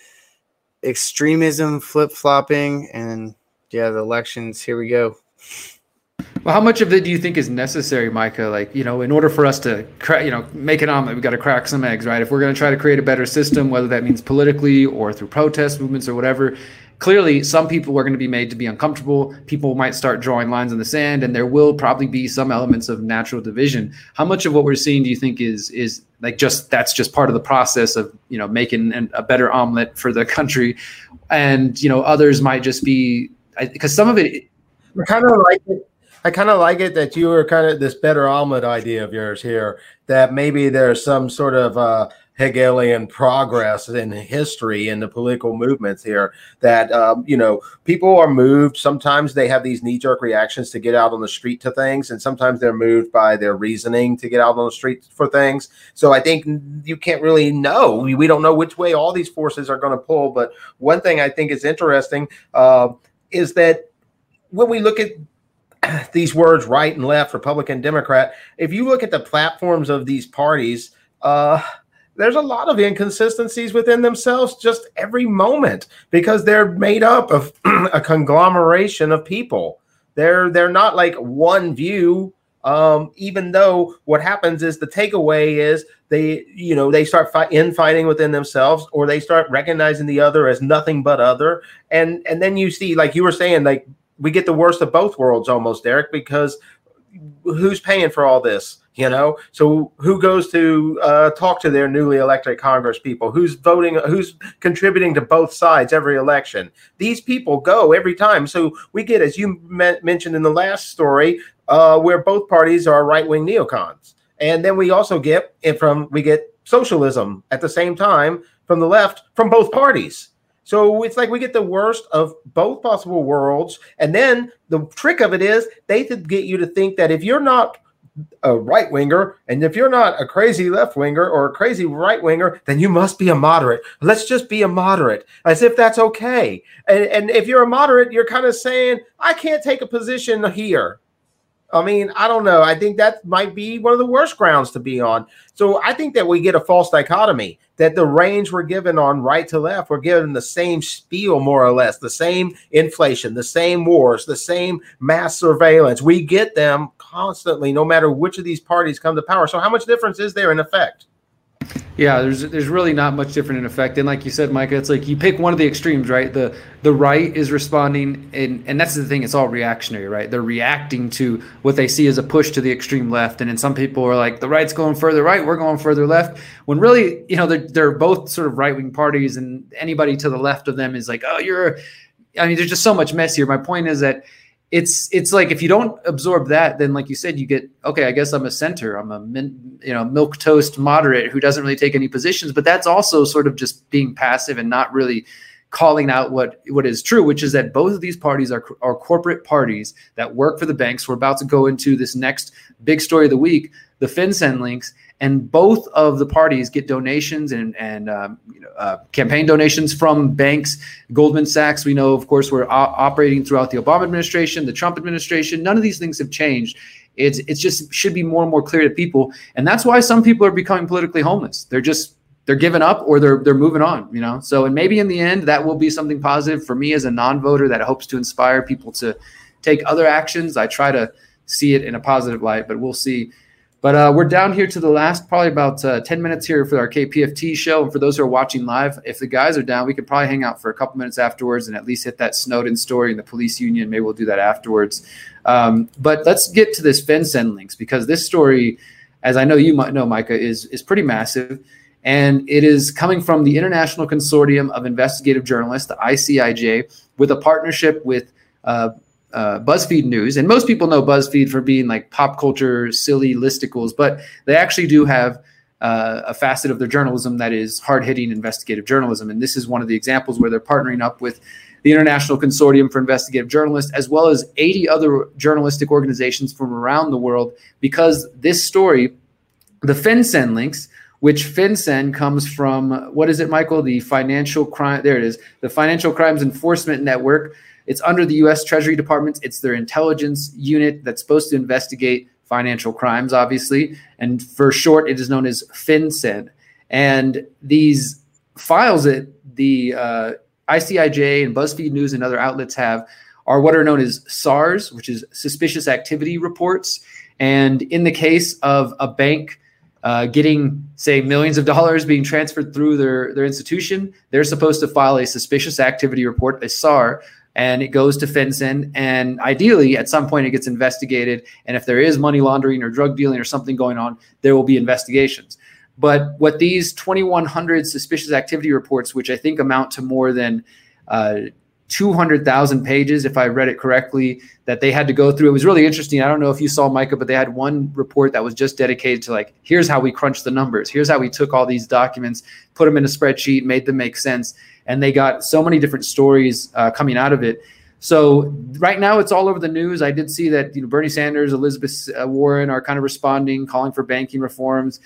extremism, flip flopping, and yeah, the elections. Here we go. Well, how much of it do you think is necessary, Micah? Like, you know, in order for us to, cra- you know, make an omelet, we've got to crack some eggs, right? If we're going to try to create a better system, whether that means politically or through protest movements or whatever, clearly some people are going to be made to be uncomfortable. People might start drawing lines in the sand, and there will probably be some elements of natural division. How much of what we're seeing do you think is is like just that's just part of the process of, you know, making an, a better omelet for the country, and, you know, others might just be, because some of it, I kind of like it. I kind of like it that you were kind of this better omelet idea of yours here, that maybe there's some sort of uh, Hegelian progress in history in the political movements here, that, um, you know, people are moved. Sometimes they have these knee-jerk reactions to get out on the street to things, and sometimes they're moved by their reasoning to get out on the street for things. So I think you can't really know. We, we don't know which way all these forces are going to pull. But one thing I think is interesting uh, is that when we look at these words, right and left, Republican, Democrat, if you look at the platforms of these parties, uh, there's a lot of inconsistencies within themselves just every moment, because they're made up of a conglomeration of people. They're they're not like one view, um, even though what happens is the takeaway is they, you know, they start fight, infighting within themselves, or they start recognizing the other as nothing but other. And, and then you see, like you were saying, like, we get the worst of both worlds almost, Derek, because who's paying for all this, you know? So who goes to uh, talk to their newly elected Congress people? Who's voting? Who's contributing to both sides every election? These people go every time. So we get, as you me- mentioned in the last story, uh, where both parties are right-wing neocons. And then we also get it from, we get socialism at the same time from the left, from both parties. So it's like we get the worst of both possible worlds. And then the trick of it is they could get you to think that if you're not a right winger, and if you're not a crazy left winger or a crazy right winger, then you must be a moderate. Let's just be a moderate, as if that's okay. And, and if you're a moderate, you're kind of saying, I can't take a position here. I mean, I don't know. I think that might be one of the worst grounds to be on. So I think that we get a false dichotomy, that the range we're given on right to left, we're given the same spiel, more or less, the same inflation, the same wars, the same mass surveillance. We get them constantly, no matter which of these parties come to power. So how much difference is there in effect? Yeah, there's there's really not much different in effect. And like you said, Micah, it's like you pick one of the extremes, right? The the right is responding, and, and that's the thing, it's all reactionary, right? They're reacting to what they see as a push to the extreme left. And then some people are like, the right's going further right, we're going further left. When really, you know, they're, they're both sort of right-wing parties, and anybody to the left of them is like, oh, you're, I mean, there's just so much mess here. My point is that It's it's like if you don't absorb that, then like you said, you get, okay, I guess I'm a center. I'm a min, you know milk toast moderate who doesn't really take any positions. But that's also sort of just being passive and not really calling out what, what is true, which is that both of these parties are, are corporate parties that work for the banks. We're about to go into this next big story of the week, the FinCEN links. And both of the parties get donations and, and um, you know, uh, campaign donations from banks. Goldman Sachs, we know, of course, we're o- operating throughout the Obama administration, the Trump administration. None of these things have changed. It's it's just should be more and more clear to people. And that's why some people are becoming politically homeless. They're just they're giving up, or they're they're moving on, you know. So, and maybe in the end, that will be something positive for me as a non-voter that hopes to inspire people to take other actions. I try to see it in a positive light, but we'll see. But uh, we're down here to the last probably about uh, ten minutes here for our K P F T show. And for those who are watching live, if the guys are down, we could probably hang out for a couple minutes afterwards and at least hit that Snowden story and the police union. Maybe we'll do that afterwards. Um, but let's get to this FinCEN links, because this story, as I know you might know, Micah, is, is pretty massive. And it is coming from the International Consortium of Investigative Journalists, the I C I J, with a partnership with uh, Uh, BuzzFeed News. And most people know BuzzFeed for being like pop culture, silly listicles, but they actually do have uh, a facet of their journalism that is hard-hitting investigative journalism. And this is one of the examples where they're partnering up with the International Consortium for Investigative Journalists, as well as eighty other journalistic organizations from around the world, because this story, the FinCEN links, which FinCEN comes from, what is it, Michael? The Financial Crime, there it is, the Financial Crimes Enforcement Network. It's under the U S Treasury Department. It's their intelligence unit that's supposed to investigate financial crimes, obviously. And for short, it is known as FinCEN. And these files that the uh, I C I J and BuzzFeed News and other outlets have are what are known as SARS, which is Suspicious Activity Reports. And in the case of a bank uh, getting, say, millions of dollars being transferred through their, their institution, they're supposed to file a Suspicious Activity Report, a S A R, and it goes to FinCEN, and ideally at some point it gets investigated. And if there is money laundering or drug dealing or something going on, there will be investigations. But what these twenty-one hundred suspicious activity reports, which I think amount to more than uh, two hundred thousand pages, if I read it correctly, that they had to go through. It was really interesting. I don't know if you saw, Micah, but they had one report that was just dedicated to like, here's how we crunched the numbers. Here's how we took all these documents, put them in a spreadsheet, made them make sense. And they got so many different stories uh, coming out of it. So right now it's all over the news. I did see that, you know, Bernie Sanders, Elizabeth Warren are kind of responding, calling for banking reforms.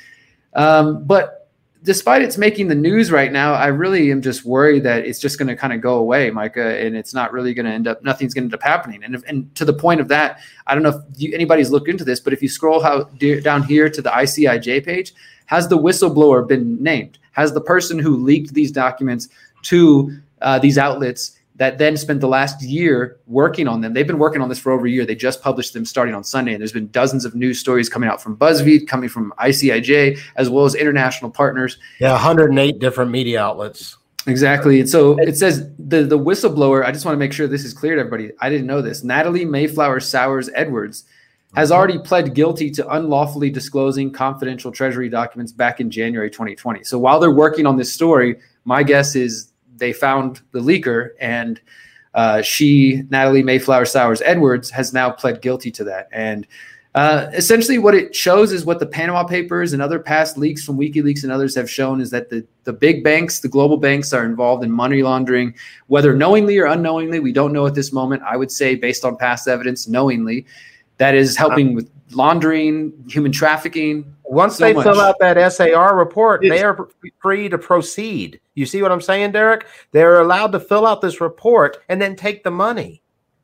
Um, but despite it's making the news right now, I really am just worried that it's just going to kind of go away, Micah, and it's not really going to end up, nothing's going to end up happening. And, if, and to the point of that, I don't know if you, anybody's looked into this, but if you scroll how, down here to the I C I J page, has the whistleblower been named? Has the person who leaked these documents to uh, these outlets that then spent the last year working on them? They've been working on this for over a year. They just published them starting on Sunday. And there's been dozens of news stories coming out from BuzzFeed, coming from I C I J, as well as international partners. Yeah, one hundred eight different media outlets. Exactly. And so it says the, the whistleblower, I just want to make sure this is clear to everybody. I didn't know this. Natalie Mayflower Sowers Edwards has already pled guilty to unlawfully disclosing confidential Treasury documents back in January twenty twenty. So while they're working on this story, my guess is they found the leaker, and uh, she, Natalie Mayflower Sowers Edwards, has now pled guilty to that. And uh, essentially what it shows is what the Panama Papers and other past leaks from WikiLeaks and others have shown, is that the, the big banks, the global banks, are involved in money laundering, whether knowingly or unknowingly. We don't know at this moment. I would say, based on past evidence, knowingly. That is helping with laundering, human trafficking. Once so they much. fill out that S A R report, It's- they are free to proceed. You see what I'm saying, Derek? They're allowed to fill out this report and then take the money.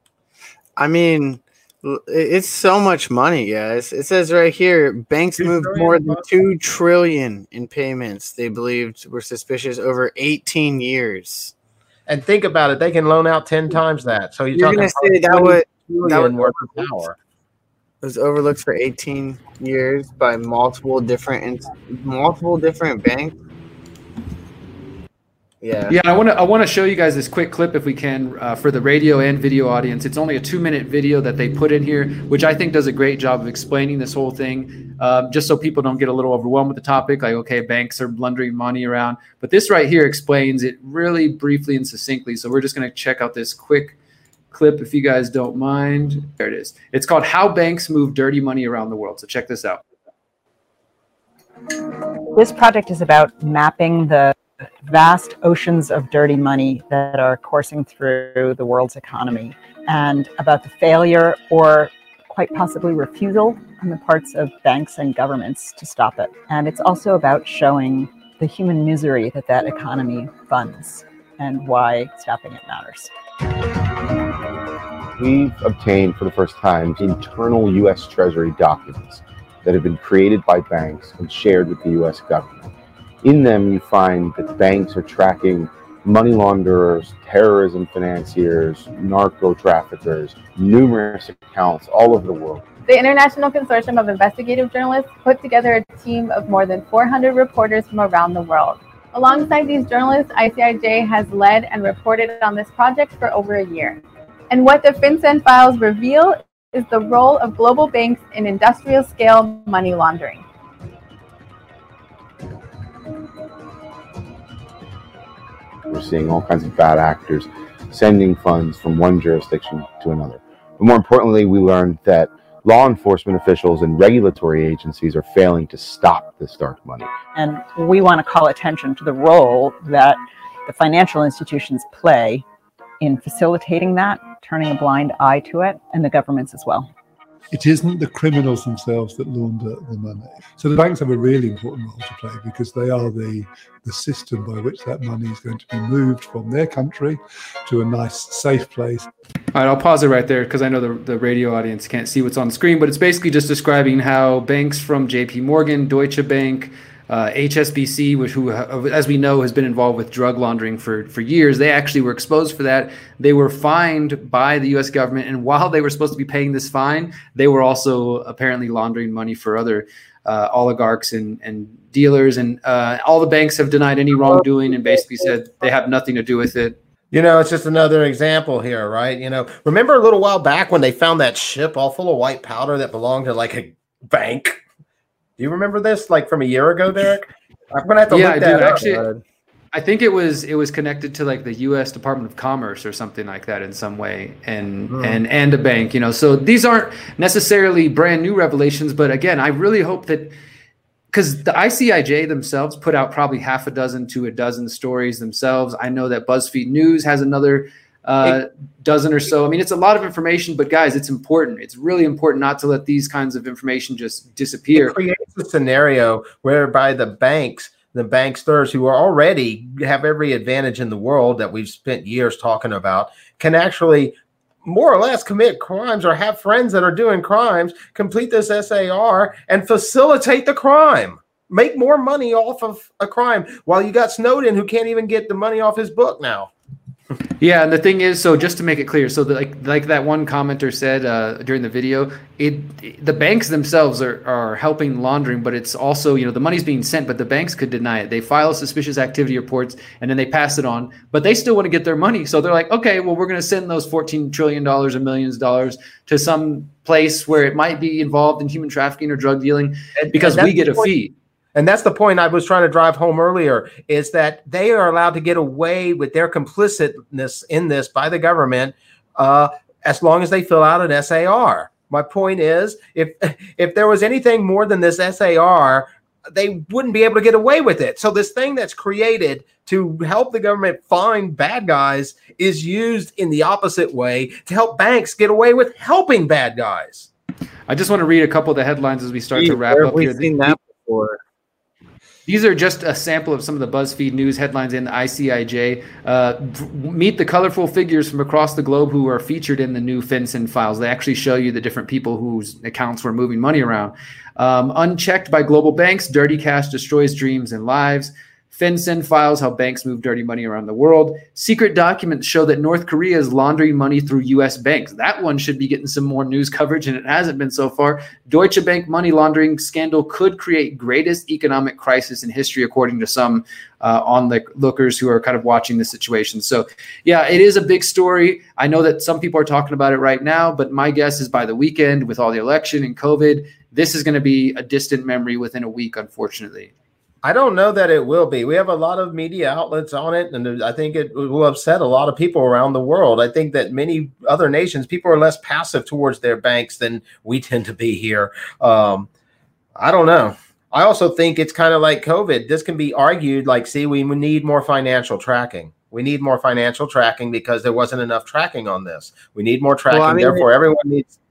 I mean, l- it's so much money, guys. It says right here, banks Two moved trillion more than bucks. two trillion in payments they believed were suspicious over eighteen years. And think about it, they can loan out ten times that. So you're, You're talking gonna say that about would twenty that would trillion worth of power. was overlooked for eighteen years by multiple different multiple different banks. Yeah. Yeah, I want to I want to show you guys this quick clip if we can uh, for the radio and video audience. It's only a two minute video that they put in here, which I think does a great job of explaining this whole thing, um, just so people don't get a little overwhelmed with the topic. Like, okay, banks are blundering money around, but this right here explains it really briefly and succinctly. So we're just going to check out this quick clip if you guys don't mind. There it is. It's called "How Banks Move Dirty Money Around the World." So check this out. This project is about mapping the vast oceans of dirty money that are coursing through the world's economy, and about the failure or quite possibly refusal on the parts of banks and governments to stop it. And it's also about showing the human misery that that economy funds and why stopping it matters. We've obtained for the first time internal U S Treasury documents that have been created by banks and shared with the U S government. In them, you find that banks are tracking money launderers, terrorism financiers, narco traffickers, numerous accounts all over the world. The International Consortium of Investigative Journalists put together a team of more than four hundred reporters from around the world. Alongside these journalists, I C I J has led and reported on this project for over a year. And what the FinCEN files reveal is the role of global banks in industrial-scale money laundering. We're seeing all kinds of bad actors sending funds from one jurisdiction to another. But more importantly, we learned that law enforcement officials and regulatory agencies are failing to stop this dark money. And we want to call attention to the role that the financial institutions play in facilitating that, turning a blind eye to it, and the governments as well. It isn't the criminals themselves that launder the money. So the banks have a really important role to play because they are the, the system by which that money is going to be moved from their country to a nice, safe place. All right, I'll pause it right there because I know the, the radio audience can't see what's on the screen, but it's basically just describing how banks from J P Morgan, Deutsche Bank, Uh, H S B C, which who, as we know, has been involved with drug laundering for, for years. They actually were exposed for that. They were fined by the U S government. And while they were supposed to be paying this fine, they were also apparently laundering money for other uh, oligarchs and, and dealers. And uh, all the banks have denied any wrongdoing and basically said they have nothing to do with it. You know, it's just another example here, right? You know, remember a little while back when they found that ship all full of white powder that belonged to like a bank? Do you remember this, like from a year ago, Derek? I'm gonna have to yeah, look I that do. up. Actually, I think it was it was connected to like the U S Department of Commerce or something like that in some way, and mm. and and a bank. You know, so these aren't necessarily brand new revelations, but again, I really hope that because the I C I J themselves put out probably half a dozen to a dozen stories themselves. I know that BuzzFeed News has another uh, dozen or so. I mean, it's a lot of information, but guys, it's important. It's really important not to let these kinds of information just disappear. It creates a scenario whereby the banks, the banksters who are already have every advantage in the world that we've spent years talking about, can actually more or less commit crimes or have friends that are doing crimes, complete this S A R and facilitate the crime. Make more money off of a crime while you got Snowden who can't even get the money off his book now. Yeah, and the thing is, so just to make it clear, so the, like like that one commenter said uh, during the video, it, it the banks themselves are, are helping laundering, but it's also, you know, the money's being sent, but the banks could deny it. They file suspicious activity reports and then they pass it on, but they still want to get their money. So they're like, okay, well, we're going to send those fourteen trillion dollars or millions of dollars to some place where it might be involved in human trafficking or drug dealing because we get a fee. And that's the point I was trying to drive home earlier, is that they are allowed to get away with their complicitness in this by the government uh, as long as they fill out an S A R. My point is, if if there was anything more than this S A R, they wouldn't be able to get away with it. So this thing that's created to help the government find bad guys is used in the opposite way to help banks get away with helping bad guys. I just want to read a couple of the headlines as we start Gee, to wrap up we've here. Seen that before. These are just a sample of some of the BuzzFeed News headlines in the I C I J. Uh, meet the colorful figures from across the globe who are featured in the new FinCEN files. They actually show you the different people whose accounts were moving money around. Um, unchecked by global banks, dirty cash destroys dreams and lives. FinCEN files how banks move dirty money around the world. Secret documents show that North Korea is laundering money through U S banks. That one should be getting some more news coverage, and it hasn't been so far. Deutsche Bank money laundering scandal could create greatest economic crisis in history, according to some uh, onlookers who are kind of watching the situation. So, yeah, it is a big story. I know that some people are talking about it right now, but my guess is by the weekend, with all the election and COVID, this is going to be a distant memory within a week, unfortunately. I don't know that it will be. We have a lot of media outlets on it, and I think it will upset a lot of people around the world. I think that many other nations, people are less passive towards their banks than we tend to be here. Um, I don't know. I also think it's kind of like COVID. This can be argued like, see, we need more financial tracking. We need more financial tracking because there wasn't enough tracking on this. We need more tracking. Well, I mean, therefore, everyone needs...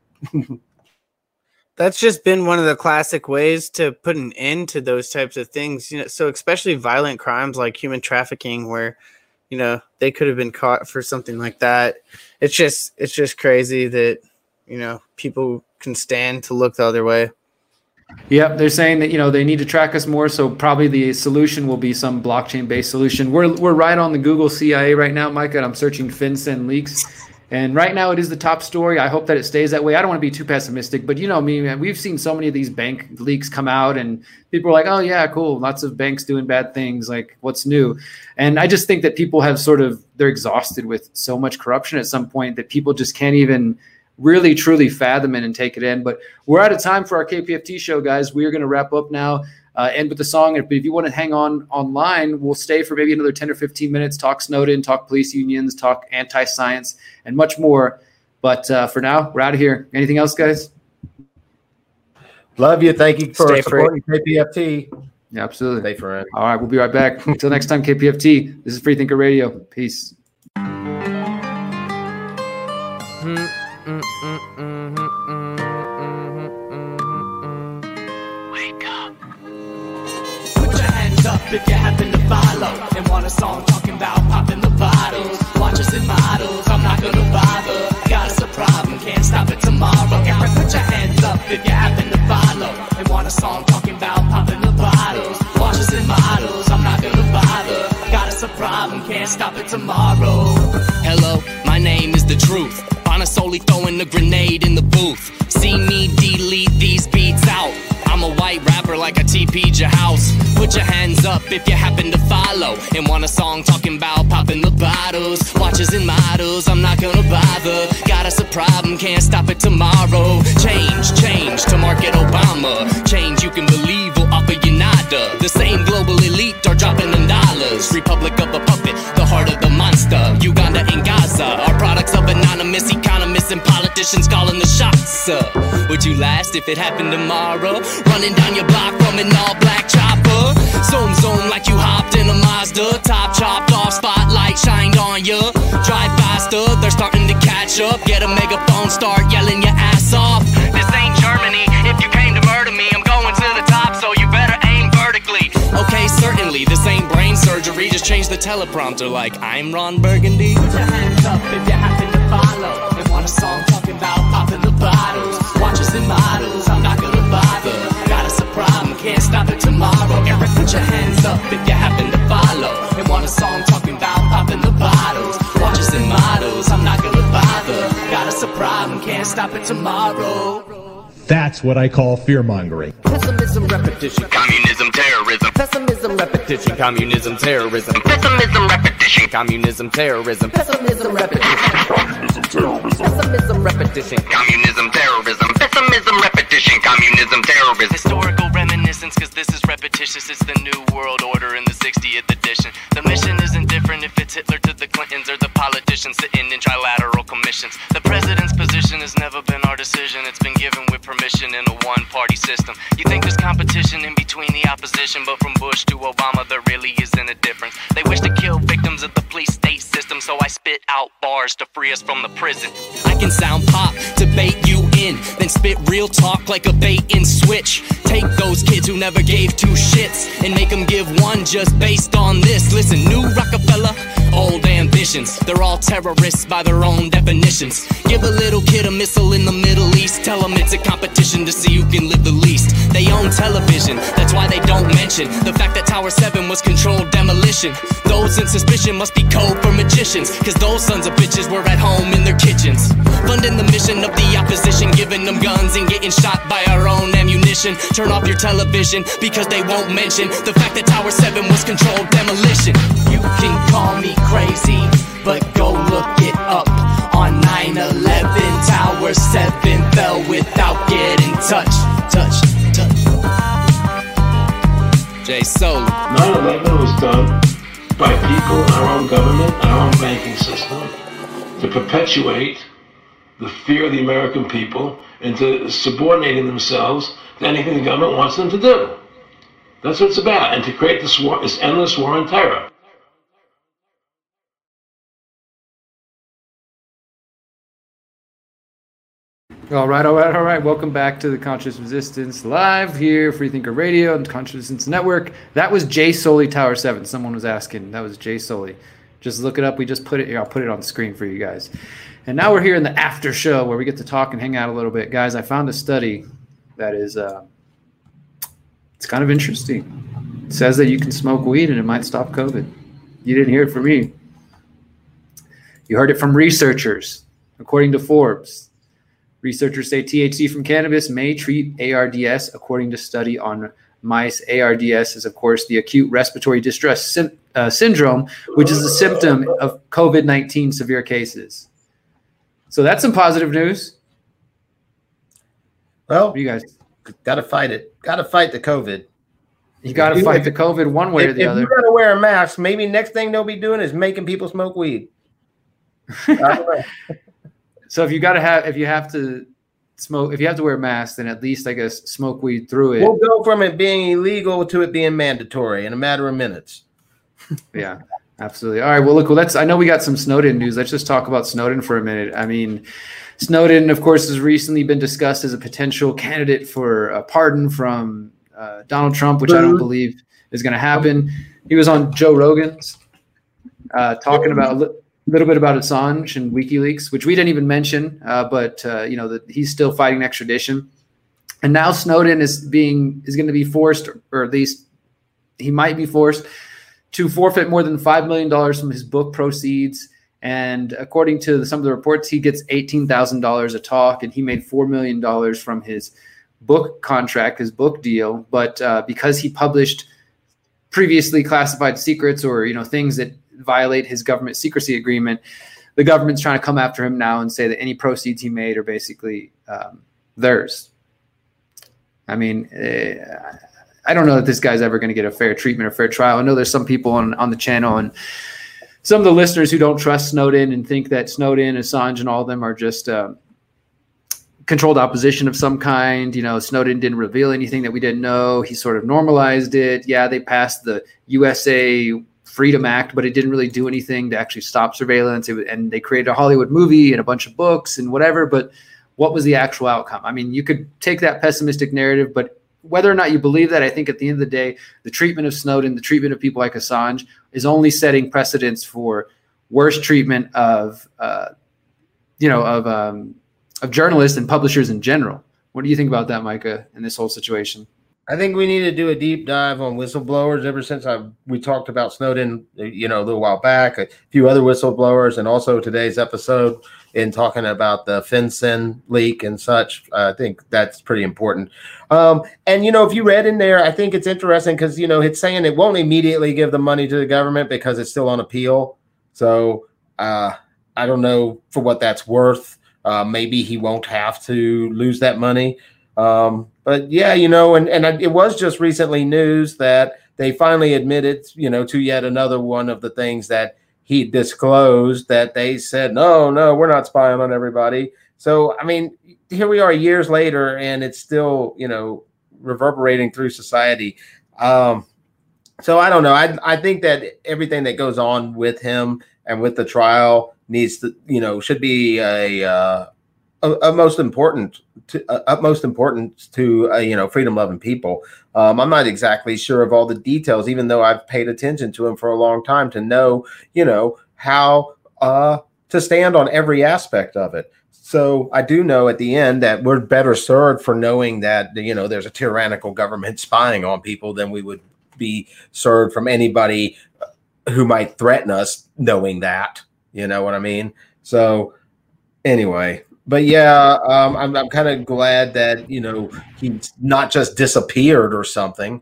That's just been one of the classic ways to put an end to those types of things, you know. So especially violent crimes like human trafficking, where, you know, they could have been caught for something like that. It's just, it's just crazy that, you know, people can stand to look the other way. Yeah, they're saying that, you know, they need to track us more. So probably the solution will be some blockchain-based solution. We're we're right on the Google C I A right now, Micah, and I'm searching FinCEN leaks. And right now it is the top story. I hope that it stays that way. I don't want to be too pessimistic, but you know me, man, we've seen so many of these bank leaks come out and people are like, oh yeah, cool. Lots of banks doing bad things. Like, what's new? And I just think that people have sort of, they're exhausted with so much corruption at some point that people just can't even really truly fathom it and take it in. But we're out of time for our K P F T show, guys. We are going to wrap up now. Uh, end with the song. If, if you want to hang on online, we'll stay for maybe another ten or fifteen minutes, talk Snowden, talk police unions, talk anti-science, and much more. But uh, for now, we're out of here. Anything else, guys? Love you. Thank you for stay supporting free. K P F T. Yeah, absolutely. Stay friend. All right, we'll be right back. Until next time, K P F T. This is Freethinker Radio. Peace. If you happen to follow and want a song talking about popping the bottles, watches and models, I'm not gonna bother. Got us a problem, can't stop it tomorrow. Gotta put your hands up if you happen to follow and want a song talking about popping the bottles, watches and models, I'm not gonna bother. Got us a problem, can't stop it tomorrow. Hello, my name is The Truth. Bonasoli throwing a grenade in the booth. See me delete these beats out. I'm a white rapper like I T P'd your house. Put your hands up if you happen to follow and want a song talking about popping the bottles, watches and models, I'm not gonna bother. Got us a problem, can't stop it tomorrow. Change, change to Market Obama. Change you can believe will offer you nada. The same global elite are dropping them dollars. Republic of a puppet, the heart of the monster. Uganda and Gaza are products of anonymous economists and politicians calling the shots. Uh, would you last if it happened tomorrow? Running down your block from an all-black chopper. Zoom, zoom like you hopped in a Mazda. Top chopped off, spotlight shined on you. Drive faster, they're starting to catch up. Get a megaphone, start yelling your ass off. This ain't Germany, if you came to murder me, I'm going to the top, so you better aim vertically. Okay, certainly, this ain't brain surgery. Just change the teleprompter like, I'm Ron Burgundy. Put your hands up if you happen to follow and want a song talking about popping the bottles, watches and models, I'm not gonna bother. Got us a problem, can't stop it tomorrow. Eric, put your hands up if you happen to follow and want a song talking about popping the bottles, watches and models, I'm not gonna bother. Got us a problem, can't stop it tomorrow. That's what I call fear-mongering. Pessimism, repetition, Communism, terrorism. pessimism, repetition, Communism, terrorism. Pessimism, repetition. Communism, terrorism. pessimism, repetition, pessimism, repetition. Communism, terrorism. Pessimism, repetition. Communism, terrorism. Historical reminiscence, cause this is repetitious. It's the new world order in the sixtieth edition. The mission isn't different if it's Hitler to the Clintons or the politicians sitting in trilateral commissions. The president's position has never been our decision. It's been given with permission in a one-party system. You think there's competition in between the opposition, but from Bush to Obama there really isn't a difference. They wish to kill victims of the police state system, so I spit out bars to free us from the prison. I can sound pop to bait you in, then spit real talk like a bait and switch. Take those kids who never gave two shits and make them give one just based on this. Listen, new Rockefeller, old ambition. politicians. They're all terrorists by their own definitions. Give a little kid a missile in the Middle East, tell them it's a competition to see who can live the least. They own television, that's why they don't mention the fact that Tower seven was controlled demolition. Those in suspicion must be code for magicians, cause those sons of bitches were at home in their kitchens, funding the mission of the opposition, giving them guns and getting shot by our own ammunition. Turn off your television because they won't mention the fact that Tower seven was controlled demolition. You can call me crazy, but go look it up. On nine eleven, Tower seven fell without getting touched. Touch, touch. Jay Soli. nine eleven was done by people in our own government, our own banking system, to perpetuate the fear of the American people into subordinating themselves to anything the government wants them to do. That's what it's about, and to create this war, this endless war on terror. All right, all right, all right. Welcome back to the Conscious Resistance live here, Freethinker Radio and Conscious Resistance Network. That was Jay Soli, Tower seven. Someone was asking. That was Jay Soli. Just look it up. We just put it here. I'll put it on the screen for you guys. And now we're here in the after show where we get to talk and hang out a little bit. Guys, I found a study that is, uh, it's kind of interesting. It says that you can smoke weed and it might stop COVID. You didn't hear it from me. You heard it from researchers, according to Forbes. Researchers say T H C from cannabis may treat A R D S, according to study on mice. A R D S is, of course, the acute respiratory distress sim- uh, syndrome, which is a symptom of COVID nineteen severe cases. So that's some positive news. Well, you guys got to fight it. Got to fight the COVID. You got to fight the COVID one way if, or the if other. If you're going to wear a mask, maybe next thing they'll be doing is making people smoke weed. I don't know. So if you got to have, if you have to smoke, if you have to wear a mask, then at least I guess smoke weed through it. We'll go from it being illegal to it being mandatory in a matter of minutes. Yeah, absolutely. All right. Well, look, well, let's, I know we got some Snowden news. Let's just talk about Snowden for a minute. I mean, Snowden, of course, has recently been discussed as a potential candidate for a pardon from uh, Donald Trump, which I don't believe is going to happen. He was on Joe Rogan's uh, talking about a little bit about Assange and WikiLeaks, which we didn't even mention, uh, but uh, you know that he's still fighting extradition. And now Snowden is being is going to be forced, or at least he might be forced, to forfeit more than five million dollars from his book proceeds. And according to some of the reports, he gets eighteen thousand dollars a talk, and he made four million dollars from his book contract, his book deal. But uh, because he published previously classified secrets, or you know things that violate his government secrecy agreement, the government's trying to come after him now and say that any proceeds he made are basically um, theirs. I mean, uh, I don't know that this guy's ever going to get a fair treatment or fair trial. I know there's some people on, on the channel and some of the listeners who don't trust Snowden and think that Snowden, Assange, and all of them are just uh, controlled opposition of some kind. You know, Snowden didn't reveal anything that we didn't know. He sort of normalized it. Yeah, they passed the U S A Freedom Act, but it didn't really do anything to actually stop surveillance. It was, and they created a Hollywood movie and a bunch of books and whatever. But what was the actual outcome? I mean, you could take that pessimistic narrative, but whether or not you believe that, I think at the end of the day, the treatment of Snowden, the treatment of people like Assange is only setting precedents for worse treatment of, uh, you know, of um, of journalists and publishers in general. What do you think about that, Micah, in this whole situation? I think we need to do a deep dive on whistleblowers. Ever since I we talked about Snowden, you know, a little while back, a few other whistleblowers, and also today's episode in talking about the FinCEN leak and such. Uh, I think that's pretty important. Um, and, you know, if you read in there, I think it's interesting because, you know, it's saying it won't immediately give the money to the government because it's still on appeal. So uh, I don't know for what that's worth. Uh, maybe he won't have to lose that money. Um, but yeah, you know, and, and it was just recently news that they finally admitted, you know, to yet another one of the things that he disclosed, that they said, no, no, we're not spying on everybody. So, I mean, here we are years later and it's still, you know, reverberating through society. Um, so I don't know. I, I think that everything that goes on with him and with the trial needs to, you know, should be a, uh, a, a most important to uh, utmost importance to uh, you know, freedom loving people. Um, I'm not exactly sure of all the details, even though I've paid attention to him for a long time to know, you know, how uh, to stand on every aspect of it. So I do know at the end that we're better served for knowing that, you know, there's a tyrannical government spying on people than we would be served from anybody who might threaten us knowing that, you know what I mean? So anyway, but yeah, um, I'm, I'm kind of glad that, you know, he's not just disappeared or something.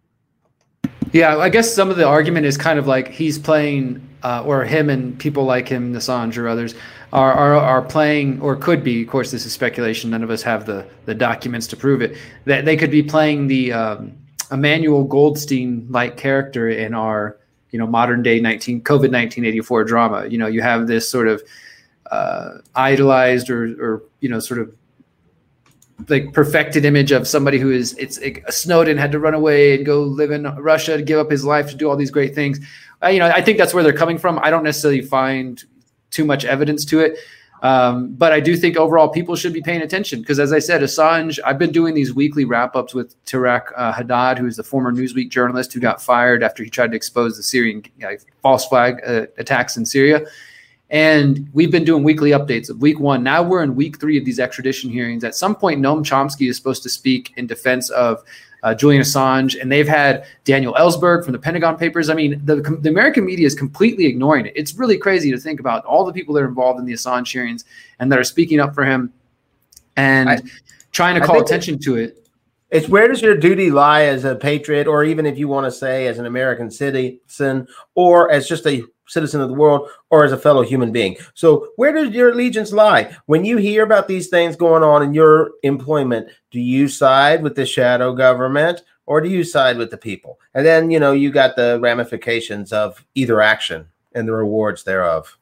Yeah, I guess some of the argument is kind of like he's playing, uh, or him and people like him, Assange or others, are, are are playing, or could be, of course, this is speculation, none of us have the, the documents to prove it, that they could be playing the um, Emmanuel Goldstein-like character in our, you know, modern day nineteen COVID nineteen eighty-four drama. You know, you have this sort of uh, idolized or, or, you know, sort of like perfected image of somebody who is, it's it, Snowden had to run away and go live in Russia to give up his life to do all these great things. Uh, you know, I think that's where they're coming from. I don't necessarily find too much evidence to it. Um, but I do think overall people should be paying attention because, as I said, Assange, I've been doing these weekly wrap-ups with Tarek uh, Haddad, who is the former Newsweek journalist who got fired after he tried to expose the Syrian uh, false flag uh, attacks in Syria. And we've been doing weekly updates of week one. Now we're in week three of these extradition hearings. At some point, Noam Chomsky is supposed to speak in defense of uh, Julian Assange, and they've had Daniel Ellsberg from the Pentagon Papers. I mean, the, the American media is completely ignoring it. It's really crazy to think about all the people that are involved in the Assange hearings and that are speaking up for him and I, trying to call attention to it. It's where does your duty lie as a patriot, or even if you want to say as an American citizen, or as just a citizen of the world, or as a fellow human being? So where does your allegiance lie? When you hear about these things going on in your employment, do you side with the shadow government or do you side with the people? And then, you know, you got the ramifications of either action and the rewards thereof.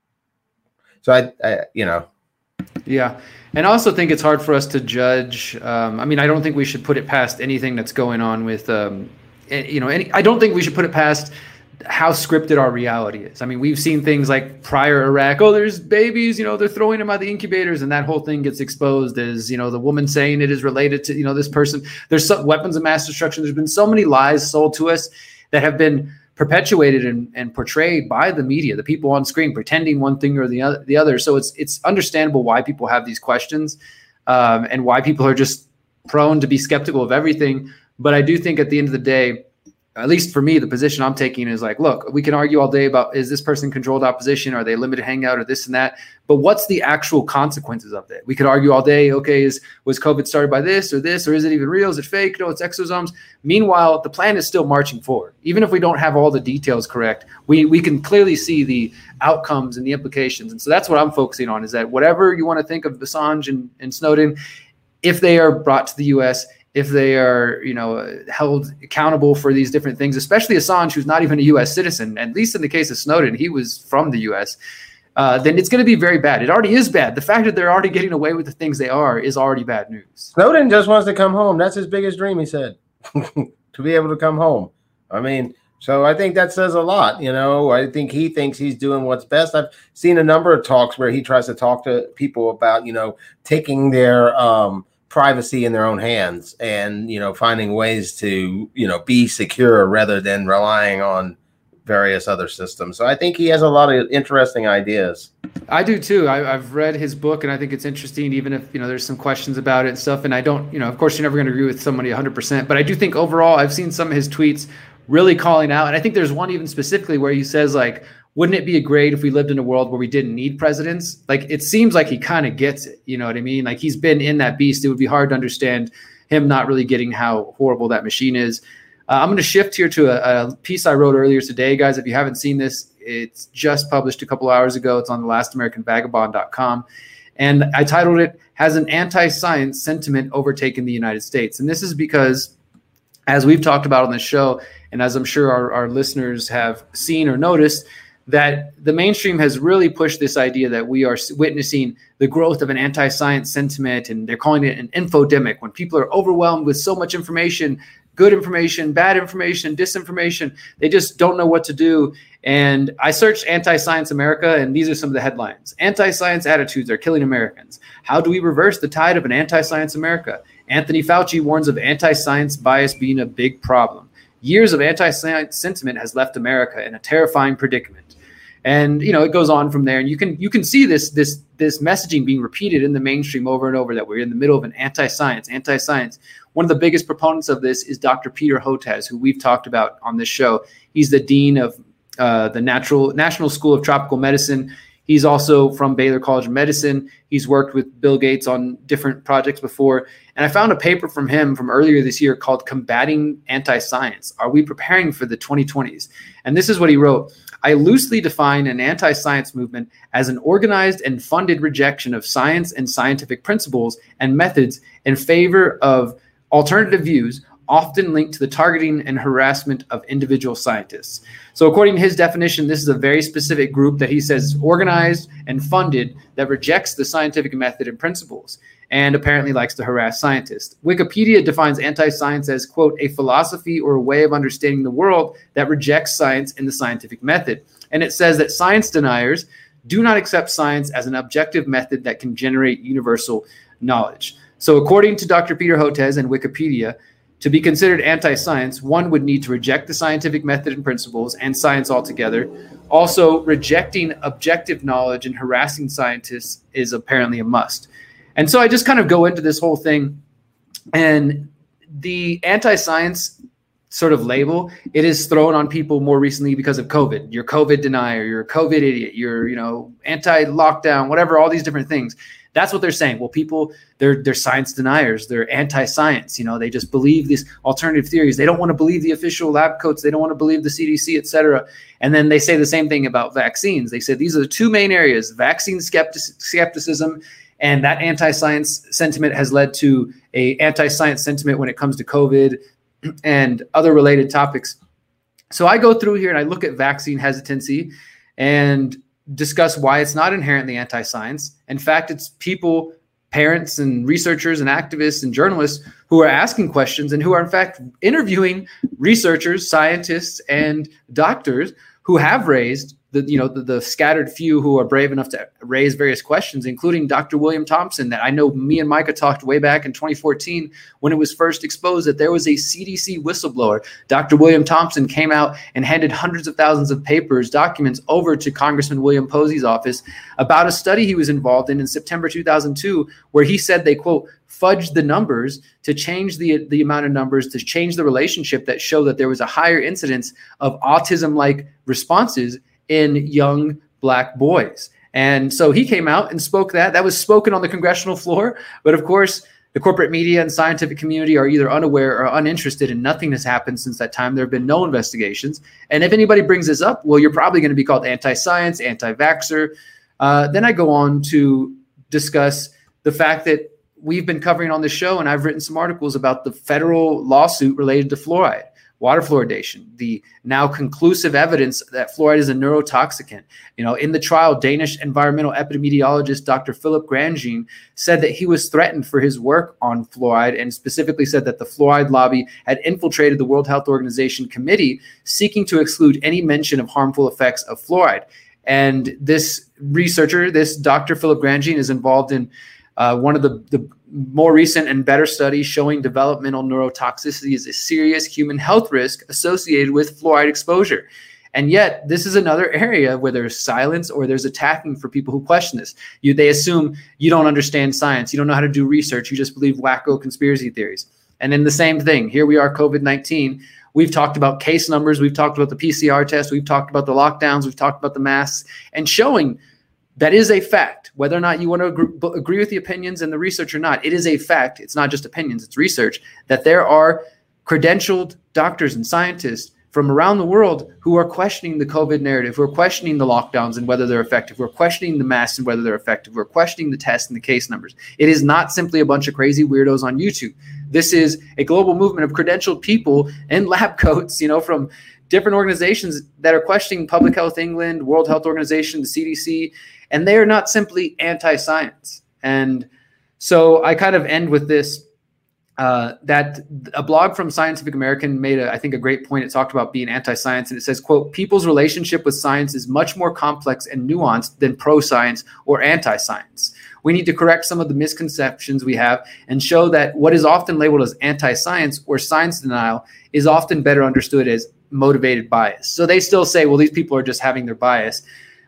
So I, I you know. Yeah. And I also think it's hard for us to judge. Um, I mean, I don't think we should put it past anything that's going on with, um, you know, any, I don't think we should put it past how scripted our reality is. I mean, we've seen things like prior Iraq, oh, there's babies, you know, they're throwing them out of the incubators, and that whole thing gets exposed as, you know, the woman saying it is related to, you know, this person. There's some weapons of mass destruction. There's been so many lies sold to us that have been perpetuated and, and portrayed by the media, the people on screen pretending one thing or the other. The other. So it's it's understandable why people have these questions um, and why people are just prone to be skeptical of everything. But I do think at the end of the day, at least for me, the position I'm taking is like, look, we can argue all day about, is this person controlled opposition? Are they limited hangout or this and that? But what's the actual consequences of that? We could argue all day, okay, is was COVID started by this or this, or is it even real? Is it fake? No, it's exosomes. Meanwhile, the plan is still marching forward. Even if we don't have all the details correct, we, we can clearly see the outcomes and the implications. And so that's what I'm focusing on, is that whatever you want to think of Assange and, and Snowden, if they are brought to the U S, if they are, you know, held accountable for these different things, especially Assange, who's not even a U S citizen, at least in the case of Snowden, he was from the U S, uh, then it's going to be very bad. It already is bad. The fact that they're already getting away with the things they are is already bad news. Snowden just wants to come home. That's his biggest dream, he said, to be able to come home. I mean, so I think that says a lot. You know, I think he thinks he's doing what's best. I've seen a number of talks where he tries to talk to people about, you know, taking their um, privacy in their own hands and, you know, finding ways to, you know, be secure rather than relying on various other systems. So I think he has a lot of interesting ideas. I do too. I, I've read his book and I think it's interesting, even if, you know, there's some questions about it and stuff. And I don't, you know, of course you're never going to agree with somebody one hundred percent, but I do think overall I've seen some of his tweets really calling out. And I think there's one even specifically where he says, like, wouldn't it be great if we lived in a world where we didn't need presidents? Like, it seems like he kind of gets it. You know what I mean? Like, he's been in that beast. It would be hard to understand him not really getting how horrible that machine is. Uh, I'm going to shift here to a, a piece I wrote earlier today, guys. If you haven't seen this, it's just published a couple hours ago. It's on the last american vagabond dot com. And I titled it, Has an Anti-Science Sentiment Overtaken the United States? And this is because, as we've talked about on the show, and as I'm sure our, our listeners have seen or noticed, that the mainstream has really pushed this idea that we are witnessing the growth of an anti-science sentiment, and they're calling it an infodemic, when people are overwhelmed with so much information, good information, bad information, disinformation. They just don't know what to do. And I searched Anti-Science America, and these are some of the headlines. Anti-science attitudes are killing Americans. How do we reverse the tide of an anti-science America? Anthony Fauci warns of anti-science bias being a big problem. Years of anti-science sentiment has left America in a terrifying predicament. And, you know, it goes on from there. And you can you can see this this this messaging being repeated in the mainstream over and over, that we're in the middle of an anti-science, anti-science. One of the biggest proponents of this is Doctor Peter Hotez, who we've talked about on this show. He's the dean of uh, the Natural National School of Tropical Medicine. He's also from Baylor College of Medicine. He's worked with Bill Gates on different projects before. And I found a paper from him from earlier this year called Combating Anti-Science. Are we preparing for the twenty twenties? And this is what he wrote. I loosely define an anti-science movement as an organized and funded rejection of science and scientific principles and methods in favor of alternative views, often linked to the targeting and harassment of individual scientists. So according to his definition, this is a very specific group that he says is organized and funded that rejects the scientific method and principles, and apparently likes to harass scientists. Wikipedia defines anti-science as, quote, a philosophy or a way of understanding the world that rejects science and the scientific method. And it says that science deniers do not accept science as an objective method that can generate universal knowledge. So according to Doctor Peter Hotez and Wikipedia, to be considered anti-science, one would need to reject the scientific method and principles and science altogether. Also, rejecting objective knowledge and harassing scientists is apparently a must. And so I just kind of go into this whole thing, and the anti-science sort of label, it is thrown on people more recently because of COVID. You're COVID denier, you're a COVID idiot, you're, you know, anti-lockdown, whatever, all these different things. That's what they're saying. Well, people, they're they're science deniers. They're anti-science. You know, they just believe these alternative theories. They don't want to believe the official lab coats. They don't want to believe the C D C, et cetera. And then they say the same thing about vaccines. They say these are the two main areas: vaccine skeptic, skepticism, and that anti-science sentiment has led to a anti-science sentiment when it comes to COVID and other related topics. So I go through here and I look at vaccine hesitancy and discuss why it's not inherently anti-science. In fact, it's people, parents and researchers and activists and journalists who are asking questions and who are in fact interviewing researchers, scientists, and doctors who have raised the, you know, the, the scattered few who are brave enough to raise various questions, including Doctor William Thompson, that I know me and Micah talked way back in twenty fourteen when it was first exposed that there was a C D C whistleblower. Doctor William Thompson came out and handed hundreds of thousands of papers, documents over to Congressman William Posey's office about a study he was involved in in September two thousand two, where he said they, quote, fudged the numbers to change the, the amount of numbers, to change the relationship that showed that there was a higher incidence of autism-like responses in young black boys. And so he came out and spoke that. That was spoken on the congressional floor. But of course, the corporate media and scientific community are either unaware or uninterested, and nothing has happened since that time. There have been no investigations. And if anybody brings this up, well, you're probably going to be called anti-science, anti-vaxxer. Uh, then I go on to discuss the fact that we've been covering on the show, and I've written some articles about the federal lawsuit related to fluoride, water fluoridation, the now conclusive evidence that fluoride is a neurotoxicant. You know, in the trial, Danish environmental epidemiologist Doctor Philip Grandjean said that he was threatened for his work on fluoride, and specifically said that the fluoride lobby had infiltrated the World Health Organization committee seeking to exclude any mention of harmful effects of fluoride. And this researcher, this Doctor Philip Grandjean, is involved in uh, one of the, the more recent and better studies showing developmental neurotoxicity is a serious human health risk associated with fluoride exposure. And yet, this is another area where there's silence or there's attacking for people who question this. You, they assume you don't understand science, you don't know how to do research, you just believe wacko conspiracy theories. And then the same thing, here we are, COVID nineteen. We've talked about case numbers, we've talked about the P C R test, we've talked about the lockdowns, we've talked about the masks, and showing that is a fact. Whether or not you want to agree, agree with the opinions and the research or not, it is a fact. It's not just opinions, it's research, that there are credentialed doctors and scientists from around the world who are questioning the COVID narrative, who are questioning the lockdowns and whether they're effective, who are questioning the masks and whether they're effective, who are questioning the tests and the case numbers. It is not simply a bunch of crazy weirdos on YouTube. This is a global movement of credentialed people in lab coats, you know, from different organizations that are questioning Public Health England, World Health Organization, the C D C, and they are not simply anti-science. And so I kind of end with this, uh, that a blog from Scientific American made, a, I think, a great point. It talked about being anti-science, and it says, quote, people's relationship with science is much more complex and nuanced than pro-science or anti-science. We need to correct some of the misconceptions we have and show that what is often labeled as anti-science or science denial is often better understood as motivated bias. So they still say, well, these people are just having their bias.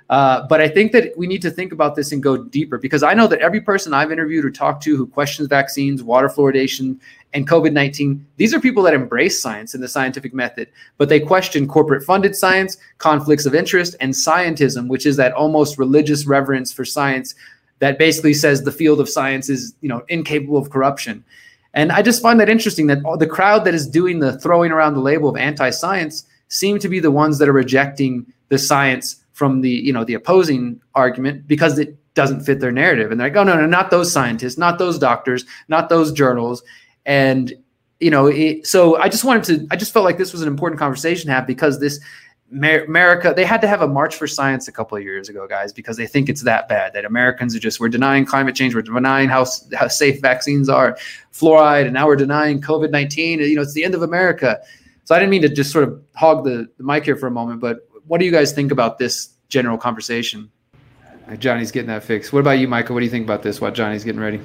Uh, but I think that we need to think about this and go deeper, because I know that every person I've interviewed or talked to who questions vaccines, water fluoridation, and COVID nineteen, these are people that embrace science and the scientific method, but they question corporate funded science, conflicts of interest, and scientism, which is that almost religious reverence for science that basically says the field of science is, you know, incapable of corruption. And I just find that interesting that the crowd that is doing the throwing around the label of anti-science seem to be the ones that are rejecting the science from the, you know, the opposing argument because it doesn't fit their narrative. And they're like, oh, no, no, not those scientists, not those doctors, not those journals. And, you know, it, so I just wanted to, I just felt like this was an important conversation to have, because this America, they had to have a March for Science a couple of years ago, guys, because they think it's that bad, that Americans are just, we're denying climate change, we're denying how, how safe vaccines are, fluoride, and now we're denying COVID nineteen. You know, it's the end of America. So I didn't mean to just sort of hog the, the mic here for a moment, but what do you guys think about this general conversation? Johnny's getting that fixed. What about you, Michael? What do you think about this while Johnny's getting ready?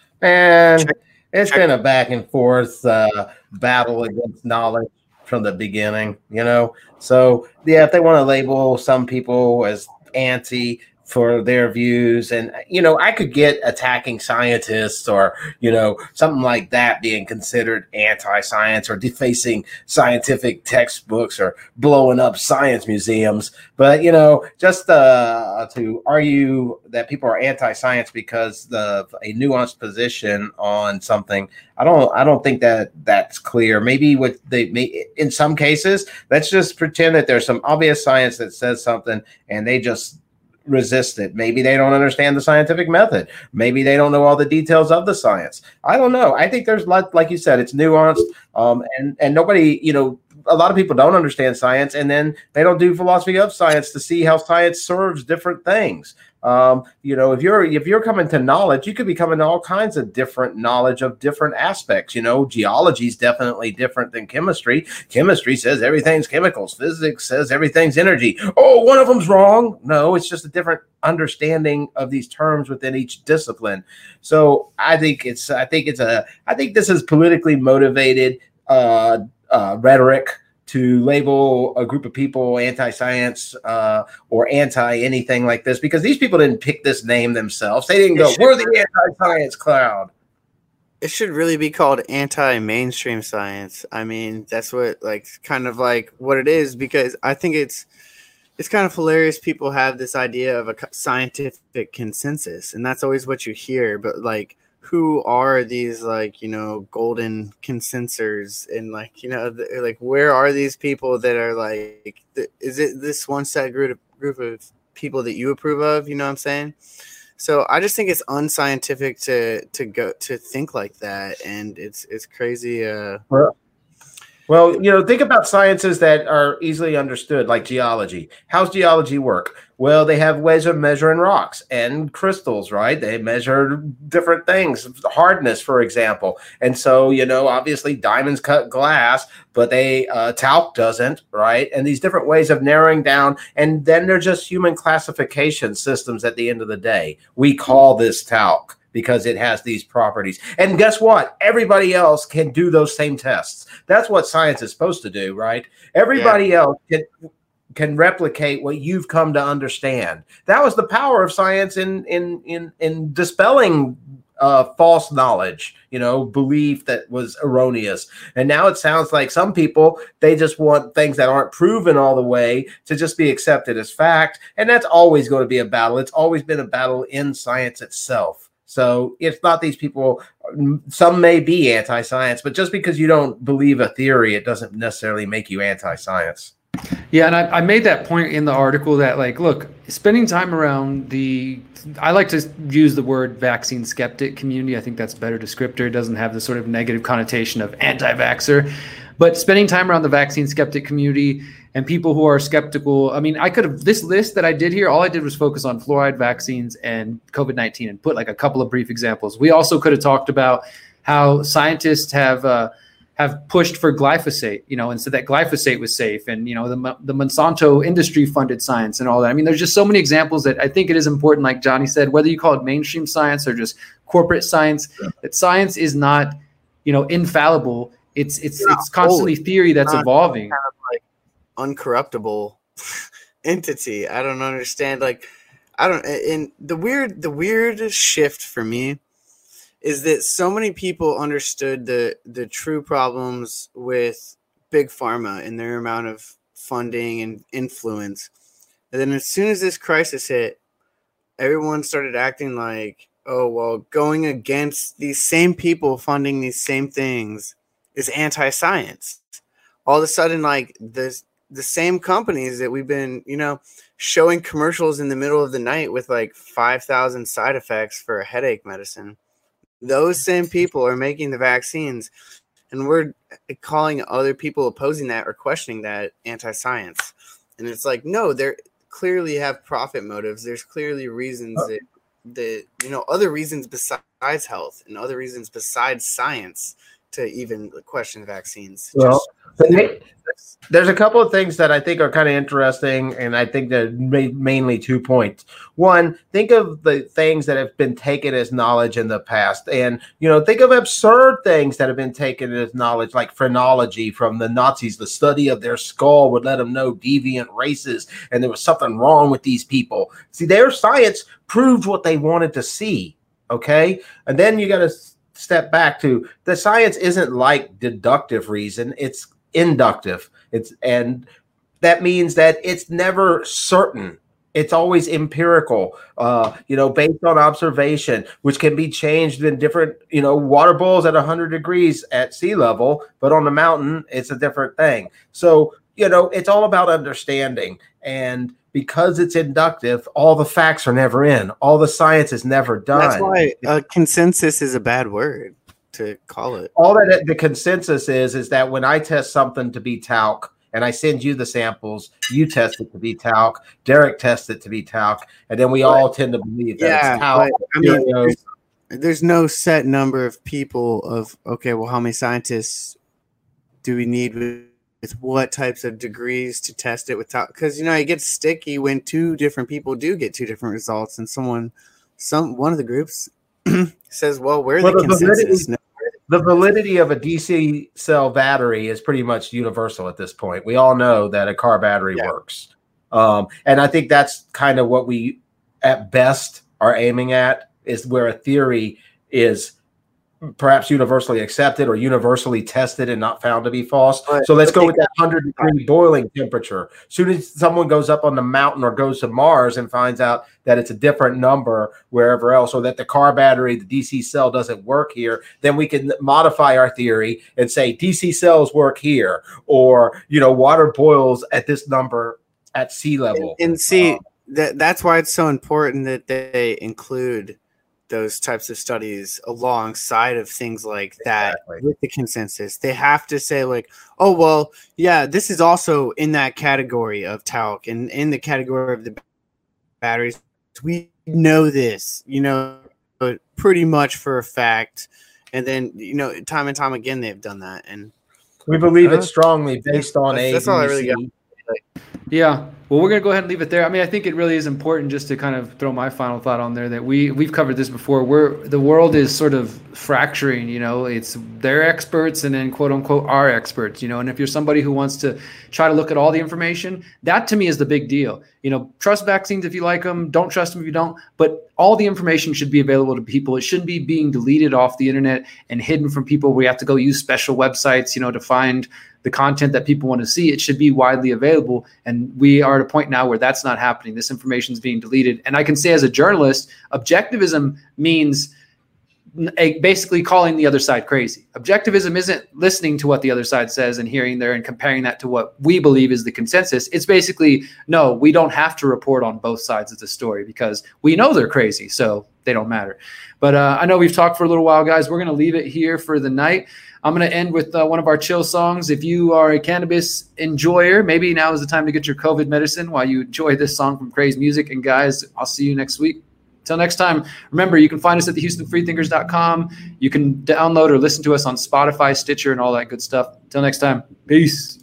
And it's been a back and forth uh, battle against knowledge from the beginning, you know? So, yeah, if they want to label some people as anti for their views, and, you know, I could get attacking scientists or, you know, something like that being considered anti-science or defacing scientific textbooks or blowing up science museums. But, you know, just uh, to argue that people are anti-science because of a nuanced position on something, I don't, I don't think that that's clear. Maybe with they, may, in some cases, let's just pretend that there's some obvious science that says something and they just resist it. Maybe they don't understand the scientific method. Maybe they don't know all the details of the science. I don't know. I think there's, like, like you said, it's nuanced, um, and and nobody, you know, a lot of people don't understand science, and then they don't do philosophy of science to see how science serves different things. Um, you know, if you're if you're coming to knowledge, you could be coming to all kinds of different knowledge of different aspects. You know, geology is definitely different than chemistry. Chemistry says everything's chemicals. Physics says everything's energy. Oh, one of them's wrong. No, it's just a different understanding of these terms within each discipline. So I think it's I think it's a I think this is politically motivated uh, uh, rhetoric to label a group of people anti-science uh, or anti-anything like this, because these people didn't pick this name themselves. They didn't go, we're the anti-science cloud. It should really be called anti-mainstream science. I mean, that's what, like, kind of like what it is, because I think it's it's kind of hilarious. People have this idea of a scientific consensus, and that's always what you hear. But, like, who are these, like, you know, golden consensus, and, like, you know, th- like, where are these people that are like, th- is it this one set group of, group of people that you approve of? You know what I'm saying? So I just think it's unscientific to to go to think like that, and it's it's crazy. Uh, well, you know, think about sciences that are easily understood, like geology. How's geology work? Well, they have ways of measuring rocks and crystals, right? They measure different things, hardness, for example. And so, you know, obviously diamonds cut glass, but they uh, talc doesn't, right? And these different ways of narrowing down. And then they're just human classification systems at the end of the day. We call this talc because it has these properties. And guess what? Everybody else can do those same tests. That's what science is supposed to do, right? Everybody yeah. else can can replicate what you've come to understand. That was the power of science in in in in dispelling uh, false knowledge, you know, belief that was erroneous. And now it sounds like some people, they just want things that aren't proven all the way to just be accepted as fact. And that's always going to be a battle. It's always been a battle in science itself. So it's not these people, some may be anti-science, but just because you don't believe a theory, it doesn't necessarily make you anti-science. Yeah, and I, I made that point in the article that, like, look, spending time around the, I like to use the word vaccine skeptic community. I think that's a better descriptor. It doesn't have the sort of negative connotation of anti-vaxxer. But spending time around the vaccine skeptic community and people who are skeptical, I mean, I could have, this list that I did here, all I did was focus on fluoride vaccines and COVID nineteen and put like a couple of brief examples. We also could have talked about how scientists have uh, have pushed for glyphosate, you know, and said that glyphosate was safe, and, you know, the the Monsanto industry funded science and all that. I mean, there's just so many examples that I think it is important, like Johnny said, whether you call it mainstream science or just corporate science, yeah. that science is not, you know, infallible. It's it's it's, it's constantly holy. theory that's Not evolving. Kind of like uncorruptible. entity. I don't understand. Like, I don't. And the weird, the weird shift for me is that so many people understood the the true problems with big pharma and their amount of funding and influence. And then as soon as this crisis hit, everyone started acting like, oh, well, going against these same people funding these same things is anti-science. All of a sudden, like, the, the same companies that we've been, you know, showing commercials in the middle of the night with like five thousand side effects for a headache medicine, those same people are making the vaccines, and we're calling other people opposing that or questioning that anti-science. And it's like, no, they clearly have profit motives. There's clearly reasons that, that, you know, other reasons besides health and other reasons besides science to even question vaccines. Well, Just, there's a couple of things that I think are kind of interesting, and I think that mainly two points. One, think of the things that have been taken as knowledge in the past, and you know, think of absurd things that have been taken as knowledge, like phrenology from the Nazis. The study of their skull would let them know deviant races, and there was something wrong with these people. See, their science proved what they wanted to see. Okay, and then you got to step back to the science isn't like deductive reason, it's inductive. It's and that means that it's never certain. It's always empirical, uh, you know, based on observation, which can be changed in different, you know, water boils at one hundred degrees at sea level, but on the mountain, it's a different thing. So, you know, it's all about understanding. And because it's inductive, all the facts are never in. All the science is never done. That's why uh, consensus is a bad word to call it. All that the consensus is, is that when I test something to be talc and I send you the samples, you test it to be talc, Derek tests it to be talc, and then we but, all tend to believe that yeah, it's talc. But, I mean, there's, there's no set number of people of, okay, well, how many scientists do we need with, with what types of degrees to test it with talc? Because, you know, it gets sticky when two different people do get two different results, and someone, some one of the groups says, well, we're well, the, the consensus. Validity, the validity of a D C cell battery is pretty much universal at this point. We all know that a car battery yeah. works. Um, and I think that's kind of what we, at best, are aiming at, is where a theory is perhaps universally accepted or universally tested and not found to be false. But, so let's go with that one hundred degree boiling temperature. As soon as someone goes up on the mountain or goes to Mars and finds out that it's a different number wherever else, or that the car battery, the D C cell doesn't work here, then we can modify our theory and say D C cells work here, or, you know, water boils at this number at sea level. And, and see, um, that that's why it's so important that they include those types of studies alongside of things like that exactly. with the consensus. They have to say like, oh, well, yeah, this is also in that category of talc and in the category of the batteries. We know this, you know, but pretty much for a fact. And then, you know, time and time again, they've done that. And we believe uh, it strongly based on that's, a that's all I really got. Yeah. Well, we're going to go ahead and leave it there. I mean, I think it really is important just to kind of throw my final thought on there that we, we've covered this before. We're, the world is sort of fracturing, you know, it's their experts and then quote unquote our experts, you know, and if you're somebody who wants to try to look at all the information, that to me is the big deal. You know, trust vaccines if you like them, don't trust them if you don't, but all the information should be available to people. It shouldn't be being deleted off the internet and hidden from people. We have to go use special websites, you know, to find the content that people want to see. It should be widely available. And we are at a point now where that's not happening. This information is being deleted. And I can say as a journalist, objectivism means a, basically calling the other side crazy. Objectivism isn't listening to what the other side says and hearing there and comparing that to what we believe is the consensus. It's basically, no, we don't have to report on both sides of the story because we know they're crazy, so they don't matter. But uh, I know we've talked for a little while, guys. We're going to leave it here for the night. I'm going to end with uh, one of our chill songs. If you are a cannabis enjoyer, maybe now is the time to get your COVID medicine while you enjoy this song from Craze Music. And guys, I'll see you next week. Until next time, remember, you can find us at the houston free thinkers dot com. You can download or listen to us on Spotify, Stitcher, and all that good stuff. Until next time, peace.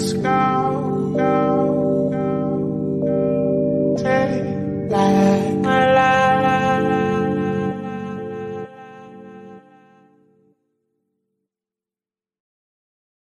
sky.